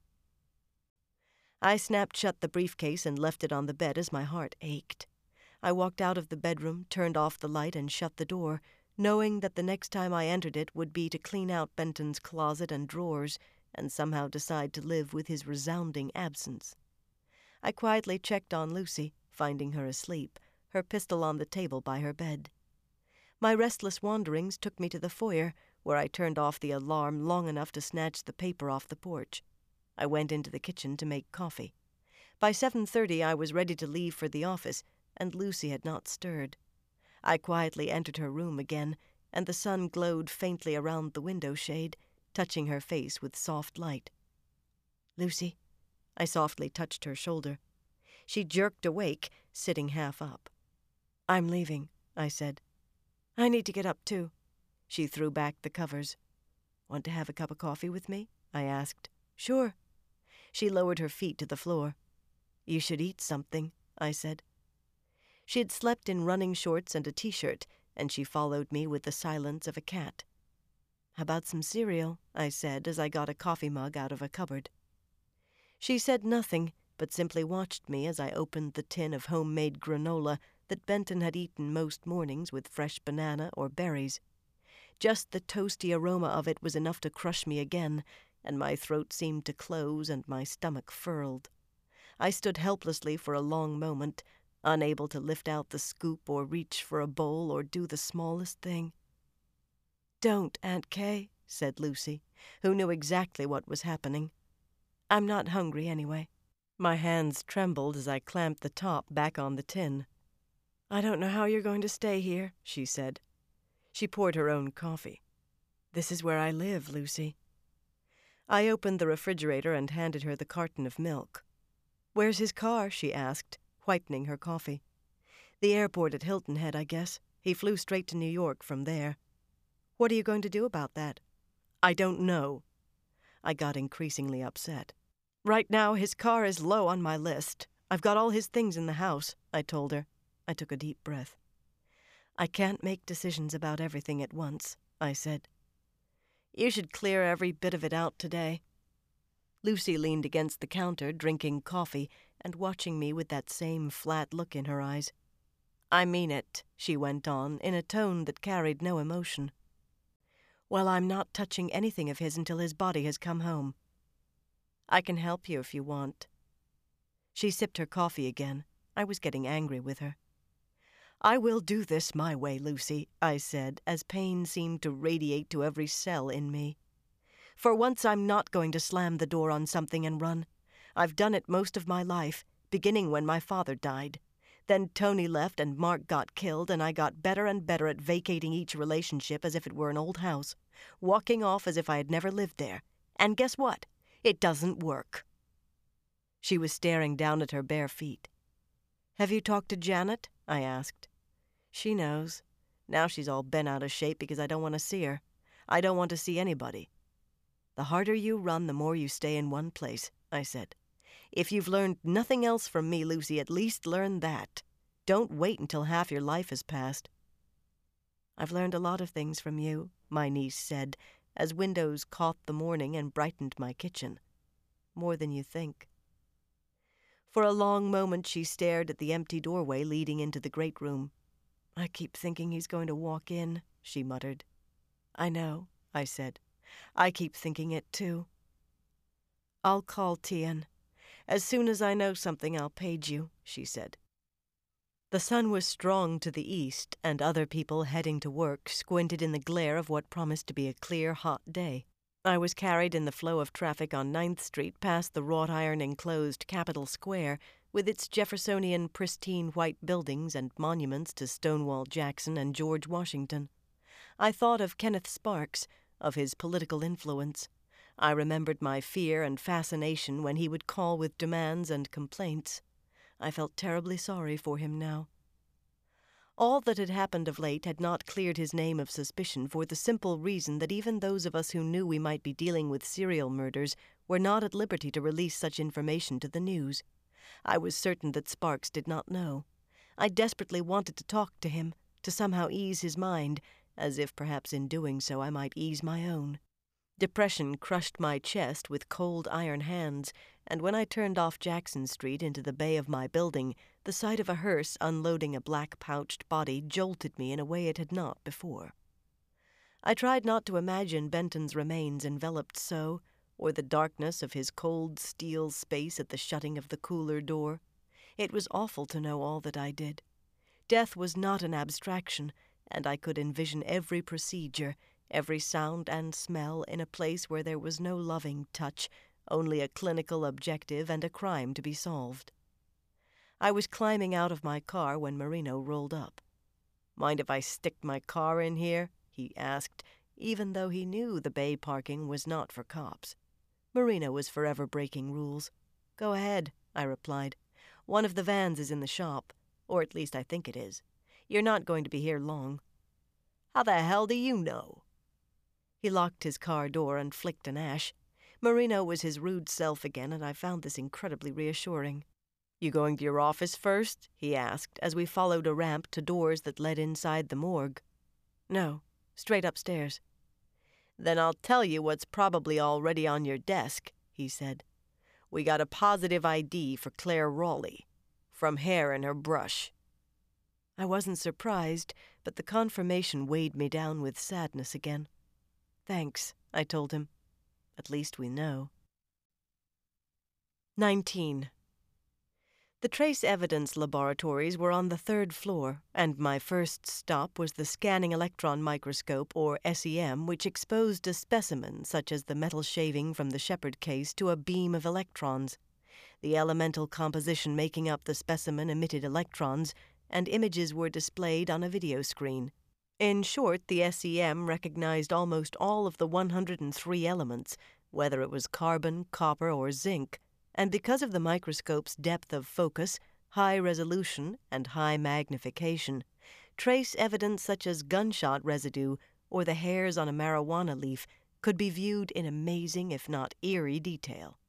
I snapped shut the briefcase and left it on the bed as my heart ached. I walked out of the bedroom, turned off the light, and shut the door, knowing that the next time I entered it would be to clean out Benton's closet and drawers and somehow decide to live with his resounding absence. I quietly checked on Lucy, finding her asleep, her pistol on the table by her bed. My restless wanderings took me to the foyer, where I turned off the alarm long enough to snatch the paper off the porch. I went into the kitchen to make coffee. By 7:30 I was ready to leave for the office, and Lucy had not stirred. I quietly entered her room again, and the sun glowed faintly around the window shade, touching her face with soft light. "Lucy," I softly touched her shoulder. She jerked awake, sitting half up. "I'm leaving," I said. "I need to get up, too." She threw back the covers. "Want to have a cup of coffee with me?" I asked. "Sure." She lowered her feet to the floor. "You should eat something," I said. She had slept in running shorts and a t-shirt, and she followed me with the silence of a cat. "How about some cereal?" I said as I got a coffee mug out of a cupboard. She said nothing, but simply watched me as I opened the tin of homemade granola that Benton had eaten most mornings with fresh banana or berries. Just the toasty aroma of it was enough to crush me again, and my throat seemed to close and my stomach furled. I stood helplessly for a long moment, unable to lift out the scoop or reach for a bowl or do the smallest thing. "Don't, Aunt Kay," said Lucy, who knew exactly what was happening. "I'm not hungry anyway." My hands trembled as I clamped the top back on the tin. "I don't know how you're going to stay here," she said. She poured her own coffee. "This is where I live, Lucy." I opened the refrigerator and handed her the carton of milk. "Where's his car?" she asked, whitening her coffee. "The airport at Hilton Head, I guess. He flew straight to New York from there." "What are you going to do about that?" "I don't know." I got increasingly upset. "Right now, his car is low on my list. I've got all his things in the house," I told her. I took a deep breath. "I can't make decisions about everything at once," I said. "You should clear every bit of it out today." Lucy leaned against the counter, drinking coffee and watching me with that same flat look in her eyes. "I mean it," she went on, in a tone that carried no emotion. "Well, I'm not touching anything of his until his body has come home." "I can help you if you want." She sipped her coffee again. I was getting angry with her. "I will do this my way, Lucy," I said, as pain seemed to radiate to every cell in me. "For once I'm not going to slam the door on something and run. I've done it most of my life, beginning when my father died. Then Tony left and Mark got killed, and I got better and better at vacating each relationship as if it were an old house, walking off as if I had never lived there. And guess what? It doesn't work." She was staring down at her bare feet. "Have you talked to Janet?" I asked. "She knows. Now she's all bent out of shape because I don't want to see her. I don't want to see anybody." "The harder you run, the more you stay in one place," I said. "If you've learned nothing else from me, Lucy, at least learn that. Don't wait until half your life has passed." "I've learned a lot of things from you," my niece said, as windows caught the morning and brightened my kitchen. "More than you think." For a long moment she stared at the empty doorway leading into the great room. "I keep thinking he's going to walk in," she muttered. "I know," I said. "I keep thinking it, too." "I'll call Tian. As soon as I know something, I'll page you," she said. The sun was strong to the east, and other people heading to work squinted in the glare of what promised to be a clear, hot day. I was carried in the flow of traffic on 9th Street past the wrought-iron enclosed Capitol Square, with its Jeffersonian pristine white buildings and monuments to Stonewall Jackson and George Washington. I thought of Kenneth Sparks, of his political influence. I remembered my fear and fascination when he would call with demands and complaints. I felt terribly sorry for him now. All that had happened of late had not cleared his name of suspicion for the simple reason that even those of us who knew we might be dealing with serial murders were not at liberty to release such information to the news. I was certain that Sparks did not know. I desperately wanted to talk to him, to somehow ease his mind, as if perhaps in doing so I might ease my own. Depression crushed my chest with cold iron hands, and when I turned off Jackson Street into the bay of my building, the sight of a hearse unloading a black-pouched body jolted me in a way it had not before. I tried not to imagine Benton's remains enveloped so, or the darkness of his cold steel space at the shutting of the cooler door. It was awful to know all that I did. Death was not an abstraction, and I could envision every procedure, every sound and smell in a place where there was no loving touch, only a clinical objective and a crime to be solved. I was climbing out of my car when Marino rolled up. "Mind if I stick my car in here?" he asked, even though he knew the bay parking was not for cops. Marino was forever breaking rules. "Go ahead," I replied. "One of the vans is in the shop, or at least I think it is. You're not going to be here long." "How the hell do you know?" He locked his car door and flicked an ash. Marino was his rude self again, and I found this incredibly reassuring. "You going to your office first?" he asked, as we followed a ramp to doors that led inside the morgue. "No, straight upstairs." "Then I'll tell you what's probably already on your desk," he said. "We got a positive ID for Claire Raleigh, from hair in her brush." I wasn't surprised, but the confirmation weighed me down with sadness again. "Thanks," I told him. "At least we know." 19. The trace evidence laboratories were on the 3rd floor, and my first stop was the scanning electron microscope, or SEM, which exposed a specimen such as the metal shaving from the Shepard case to a beam of electrons. The elemental composition making up the specimen emitted electrons, and images were displayed on a video screen. In short, the SEM recognized almost all of the 103 elements, whether it was carbon, copper, or zinc, and because of the microscope's depth of focus, high resolution, and high magnification, trace evidence such as gunshot residue or the hairs on a marijuana leaf could be viewed in amazing, if not eerie, detail.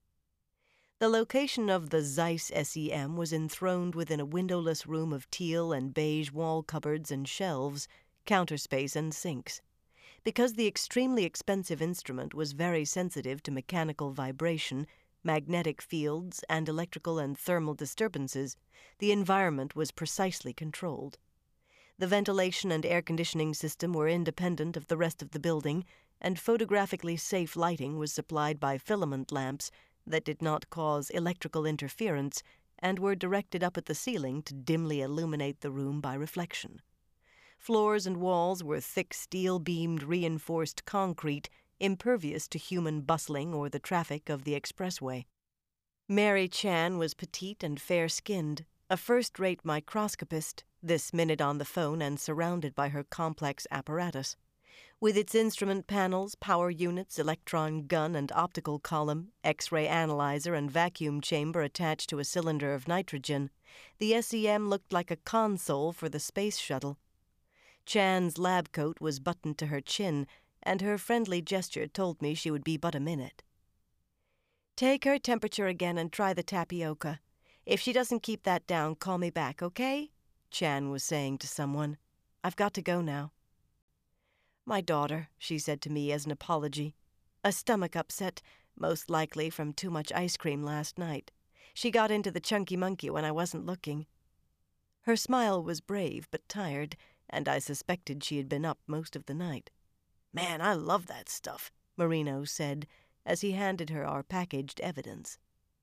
The location of the Zeiss SEM was enthroned within a windowless room of teal and beige wall cupboards and shelves, counter space and sinks. Because the extremely expensive instrument was very sensitive to mechanical vibration, magnetic fields, and electrical and thermal disturbances, the environment was precisely controlled. The ventilation and air conditioning system were independent of the rest of the building, and photographically safe lighting was supplied by filament lamps that did not cause electrical interference and were directed up at the ceiling to dimly illuminate the room by reflection. Floors and walls were thick steel-beamed reinforced concrete, impervious to human bustling or the traffic of the expressway. Mary Chan was petite and fair-skinned, a first-rate microscopist, this minute on the phone and surrounded by her complex apparatus. With its instrument panels, power units, electron gun and optical column, X-ray analyzer and vacuum chamber attached to a cylinder of nitrogen, the SEM looked like a console for the space shuttle. Chan's lab coat was buttoned to her chin, and her friendly gesture told me she would be but a minute. "Take her temperature again and try the tapioca. If she doesn't keep that down, call me back, okay?" Chan was saying to someone. "I've got to go now." "My daughter," she said to me as an apology. "A stomach upset, most likely from too much ice cream last night. She got into the Chunky Monkey when I wasn't looking." Her smile was brave but tired, and I suspected she had been up most of the night. "Man, I love that stuff," Marino said, as he handed her our packaged evidence.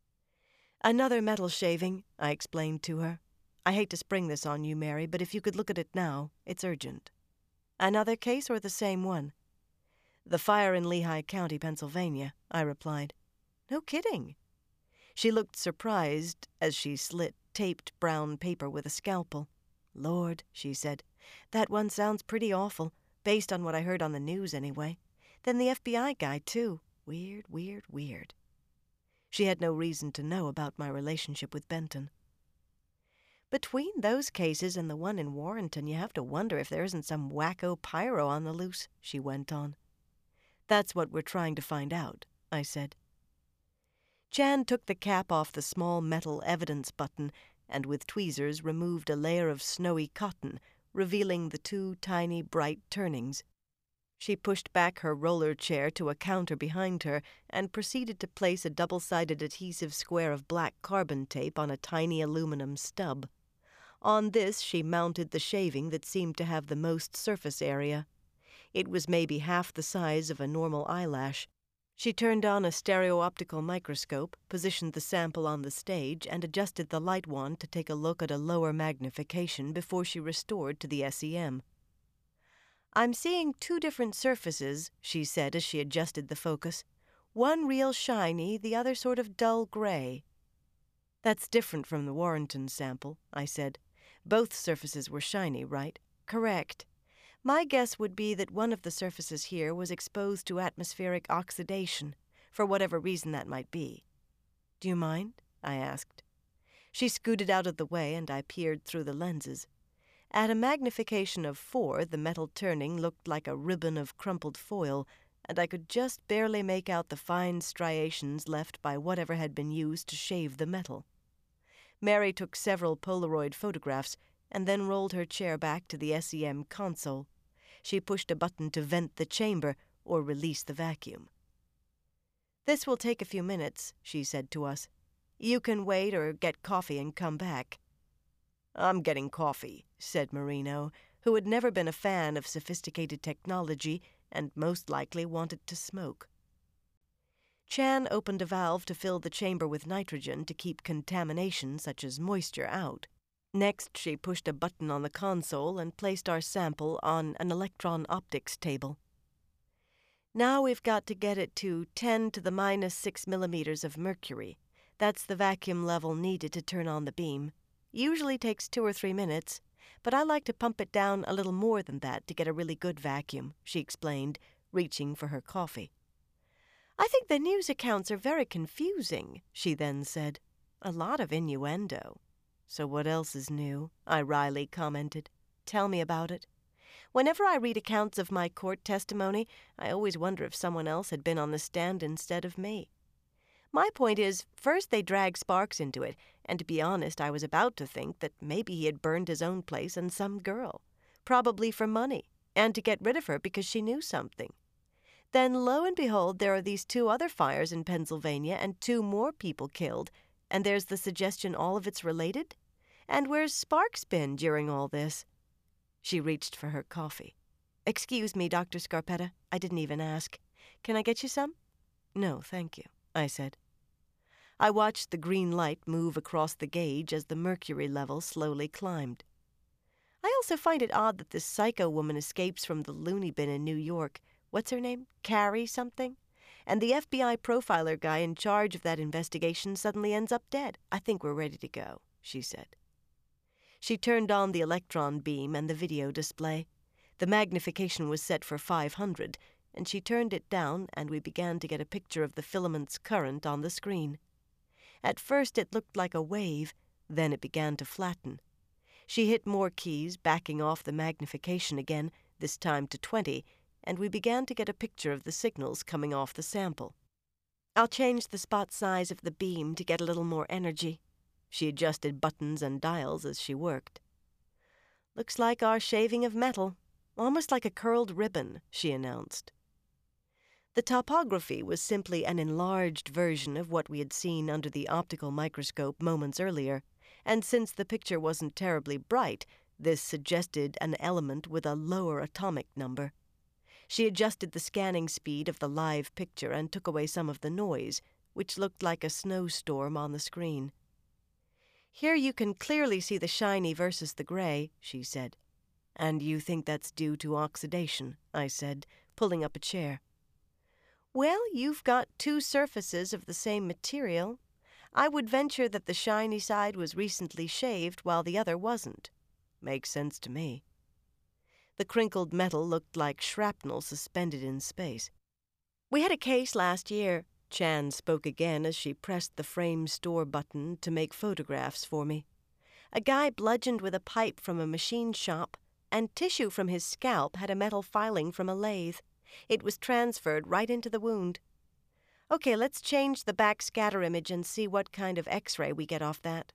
"Another metal shaving," I explained to her. "I hate to spring this on you, Mary, but if you could look at it now, it's urgent." "Another case or the same one?" "The fire in Lehigh County, Pennsylvania," I replied. "No kidding." She looked surprised as she slit taped brown paper with a scalpel. "Lord," she said, "that one sounds pretty awful, based on what I heard on the news anyway. Then the FBI guy, too. Weird, weird, weird." She had no reason to know about my relationship with Benton. "Between those cases and the one in Warrenton, you have to wonder if there isn't some wacko pyro on the loose," she went on. "That's what we're trying to find out," I said. Chan took the cap off the small metal evidence button and with tweezers removed a layer of snowy cotton, revealing the two tiny bright turnings. She pushed back her roller chair to a counter behind her and proceeded to place a double-sided adhesive square of black carbon tape on a tiny aluminum stub. On this she mounted the shaving that seemed to have the most surface area. It was maybe half the size of a normal eyelash. She turned on a stereoptical microscope, positioned the sample on the stage, and adjusted the light wand to take a look at a lower magnification before she restored to the SEM. "I'm seeing two different surfaces," she said as she adjusted the focus. "One real shiny, the other sort of dull gray." "That's different from the Warrenton sample," I said. "Both surfaces were shiny, right?" "Correct. My guess would be that one of the surfaces here was exposed to atmospheric oxidation, for whatever reason that might be." "Do you mind?" I asked. She scooted out of the way and I peered through the lenses. At a magnification of 4, the metal turning looked like a ribbon of crumpled foil, and I could just barely make out the fine striations left by whatever had been used to shave the metal. Mary took several Polaroid photographs and then rolled her chair back to the SEM console. She pushed a button to vent the chamber or release the vacuum. "This will take a few minutes," she said to us. "You can wait or get coffee and come back." "I'm getting coffee," said Marino, who had never been a fan of sophisticated technology and most likely wanted to smoke. Chan opened a valve to fill the chamber with nitrogen to keep contamination such as moisture out. Next, she pushed a button on the console and placed our sample on an electron optics table. "Now we've got to get it to 10 to the minus 6 millimeters of mercury. That's the vacuum level needed to turn on the beam. Usually takes 2 or 3 minutes, but I like to pump it down a little more than that to get a really good vacuum," she explained, reaching for her coffee. "I think the news accounts are very confusing," she then said. "A lot of innuendo." "So what else is new?" I wryly commented. "Tell me about it. Whenever I read accounts of my court testimony, I always wonder if someone else had been on the stand instead of me. My point is, first they dragged Sparks into it, and to be honest, I was about to think that maybe he had burned his own place and some girl, probably for money, and to get rid of her because she knew something. Then, lo and behold, there are these 2 other fires in Pennsylvania and 2 more people killed, and there's the suggestion all of it's related? And where's Sparks been during all this?" She reached for her coffee. "Excuse me, Dr. Scarpetta, I didn't even ask. Can I get you some?" "No, thank you," I said. I watched the green light move across the gauge as the mercury level slowly climbed. "I also find it odd that this psycho woman escapes from the loony bin in New York. What's her name? Carrie something? And the FBI profiler guy in charge of that investigation suddenly ends up dead. I think we're ready to go," she said. She turned on the electron beam and the video display. The magnification was set for 500, and she turned it down, and we began to get a picture of the filament's current on the screen. At first it looked like a wave, then it began to flatten. She hit more keys, backing off the magnification again, this time to 20, and we began to get a picture of the signals coming off the sample. "I'll change the spot size of the beam to get a little more energy." She adjusted buttons and dials as she worked. "Looks like our shaving of metal, almost like a curled ribbon," she announced. The topography was simply an enlarged version of what we had seen under the optical microscope moments earlier, and since the picture wasn't terribly bright, this suggested an element with a lower atomic number. She adjusted the scanning speed of the live picture and took away some of the noise, which looked like a snowstorm on the screen. "Here you can clearly see the shiny versus the gray," she said. "And you think that's due to oxidation?" I said, pulling up a chair. "Well, you've got 2 surfaces of the same material. I would venture that the shiny side was recently shaved while the other wasn't. Makes sense to me. The crinkled metal looked like shrapnel suspended in space. We had a case last year, Chan spoke again as she pressed the frame store button to make photographs for me. A guy bludgeoned with a pipe from a machine shop, and tissue from his scalp had a metal filing from a lathe. It was transferred right into the wound. Okay, let's change the back scatter image and see what kind of X-ray we get off that.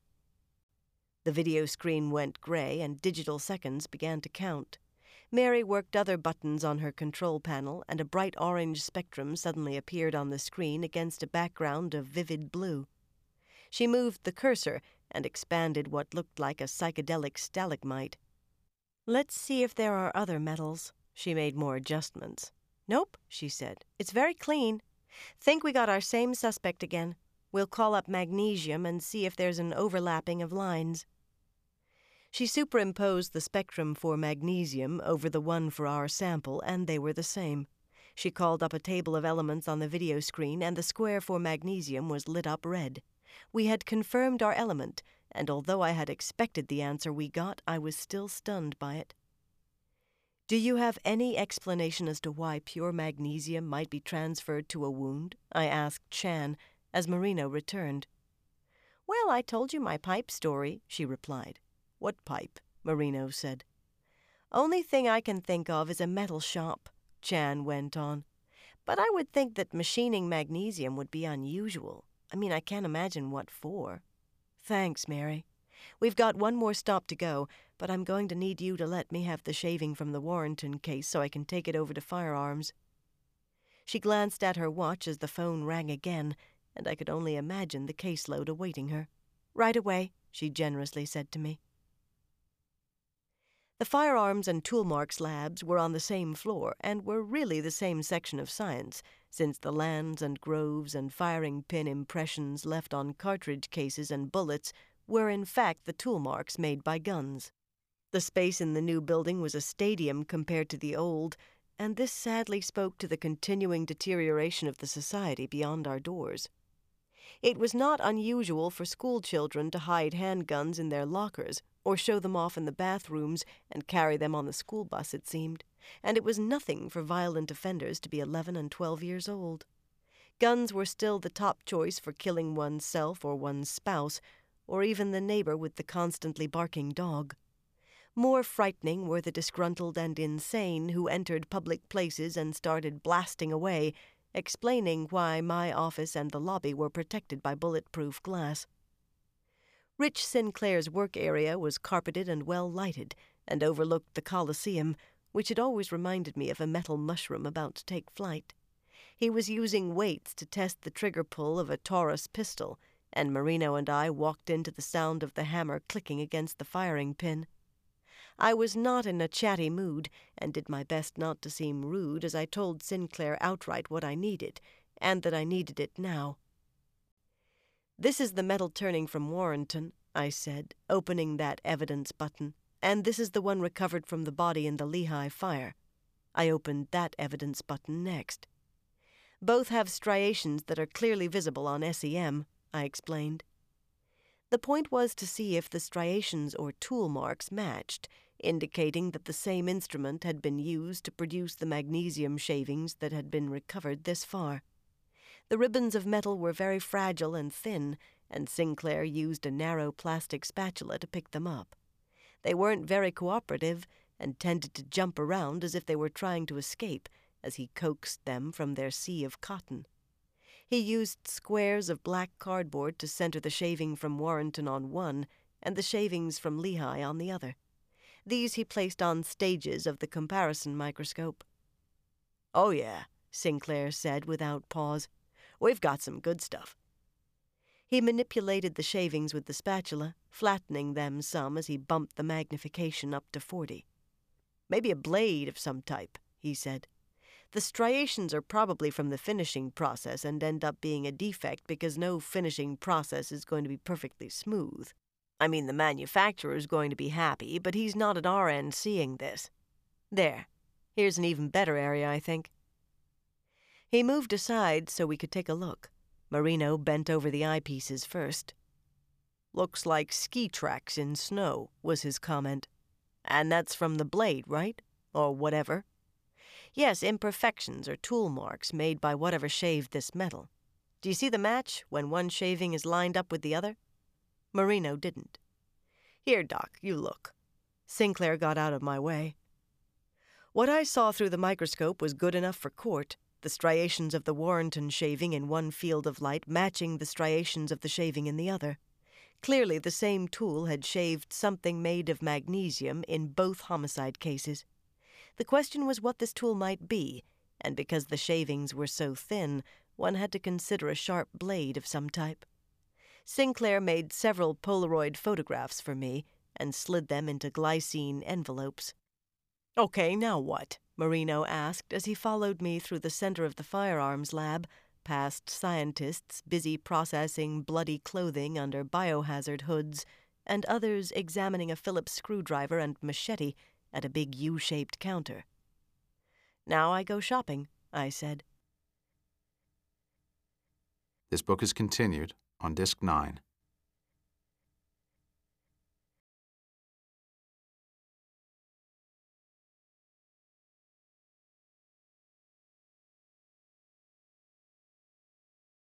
The video screen went gray and digital seconds began to count. Mary worked other buttons on her control panel, and a bright orange spectrum suddenly appeared on the screen against a background of vivid blue. She moved the cursor and expanded what looked like a psychedelic stalagmite. Let's see if there are other metals. She made more adjustments. Nope, she said. It's very clean. Think we got our same suspect again. We'll call up magnesium and see if there's an overlapping of lines. She superimposed the spectrum for magnesium over the one for our sample, and they were the same. She called up a table of elements on the video screen, and the square for magnesium was lit up red. We had confirmed our element, and although I had expected the answer we got, I was still stunned by it. Do you have any explanation as to why pure magnesium might be transferred to a wound? I asked Chan, as Marino returned. Well, I told you my pipe story, she replied. What pipe? Marino said. Only thing I can think of is a metal shop, Chan went on. But I would think that machining magnesium would be unusual. I can't imagine what for. Thanks, Mary. We've got one more stop to go, but I'm going to need you to let me have the shaving from the Warrenton case so I can take it over to firearms. She glanced at her watch as the phone rang again, and I could only imagine the caseload awaiting her. Right away, she generously said to me. The firearms and toolmarks labs were on the same floor and were really the same section of science, since the lands and groves and firing pin impressions left on cartridge cases and bullets were in fact the toolmarks made by guns. The space in the new building was a stadium compared to the old, and this sadly spoke to the continuing deterioration of the society beyond our doors. It was not unusual for school children to hide handguns in their lockers or show them off in the bathrooms and carry them on the school bus, it seemed, and it was nothing for violent offenders to be 11 and 12 years old. Guns were still the top choice for killing oneself or one's spouse, or even the neighbor with the constantly barking dog. More frightening were the disgruntled and insane who entered public places and started blasting away, explaining why my office and the lobby were protected by bulletproof glass. Rich Sinclair's work area was carpeted and well lighted, and overlooked the Coliseum, which had always reminded me of a metal mushroom about to take flight. He was using weights to test the trigger pull of a Taurus pistol, and Marino and I walked into the sound of the hammer clicking against the firing pin. I was not in a chatty mood, and did my best not to seem rude as I told Sinclair outright what I needed, and that I needed it now. This is the metal turning from Warrenton, I said, opening that evidence button, and this is the one recovered from the body in the Lehigh fire. I opened that evidence button next. Both have striations that are clearly visible on SEM, I explained. The point was to see if the striations or tool marks matched, indicating that the same instrument had been used to produce the magnesium shavings that had been recovered this far. The ribbons of metal were very fragile and thin, and Sinclair used a narrow plastic spatula to pick them up. They weren't very cooperative and tended to jump around as if they were trying to escape as he coaxed them from their sea of cotton. He used squares of black cardboard to center the shaving from Warrenton on one and the shavings from Lehigh on the other. These he placed on stages of the comparison microscope. "Oh, yeah," Sinclair said without pause. "We've got some good stuff." He manipulated the shavings with the spatula, flattening them some as he bumped the magnification up to 40. "Maybe a blade of some type," he said. "The striations are probably from the finishing process and end up being a defect because no finishing process is going to be perfectly smooth. The manufacturer's going to be happy, but he's not at our end seeing this. There. Here's an even better area, I think." He moved aside so we could take a look. Marino bent over the eyepieces first. "Looks like ski tracks in snow," was his comment. "And that's from the blade, right? Or whatever." "Yes, imperfections or tool marks made by whatever shaved this metal. Do you see the match when one shaving is lined up with the other?" Marino didn't. "Here, Doc, you look." Sinclair got out of my way. What I saw through the microscope was good enough for court, the striations of the Warrenton shaving in one field of light matching the striations of the shaving in the other. Clearly the same tool had shaved something made of magnesium in both homicide cases. The question was what this tool might be, and because the shavings were so thin, one had to consider a sharp blade of some type. Sinclair made several Polaroid photographs for me and slid them into glycine envelopes. "Okay, now what?" Marino asked as he followed me through the center of the firearms lab, past scientists busy processing bloody clothing under biohazard hoods, and others examining a Phillips screwdriver and machete at a big U-shaped counter. "Now I go shopping," I said. This book is continued on Disc 9.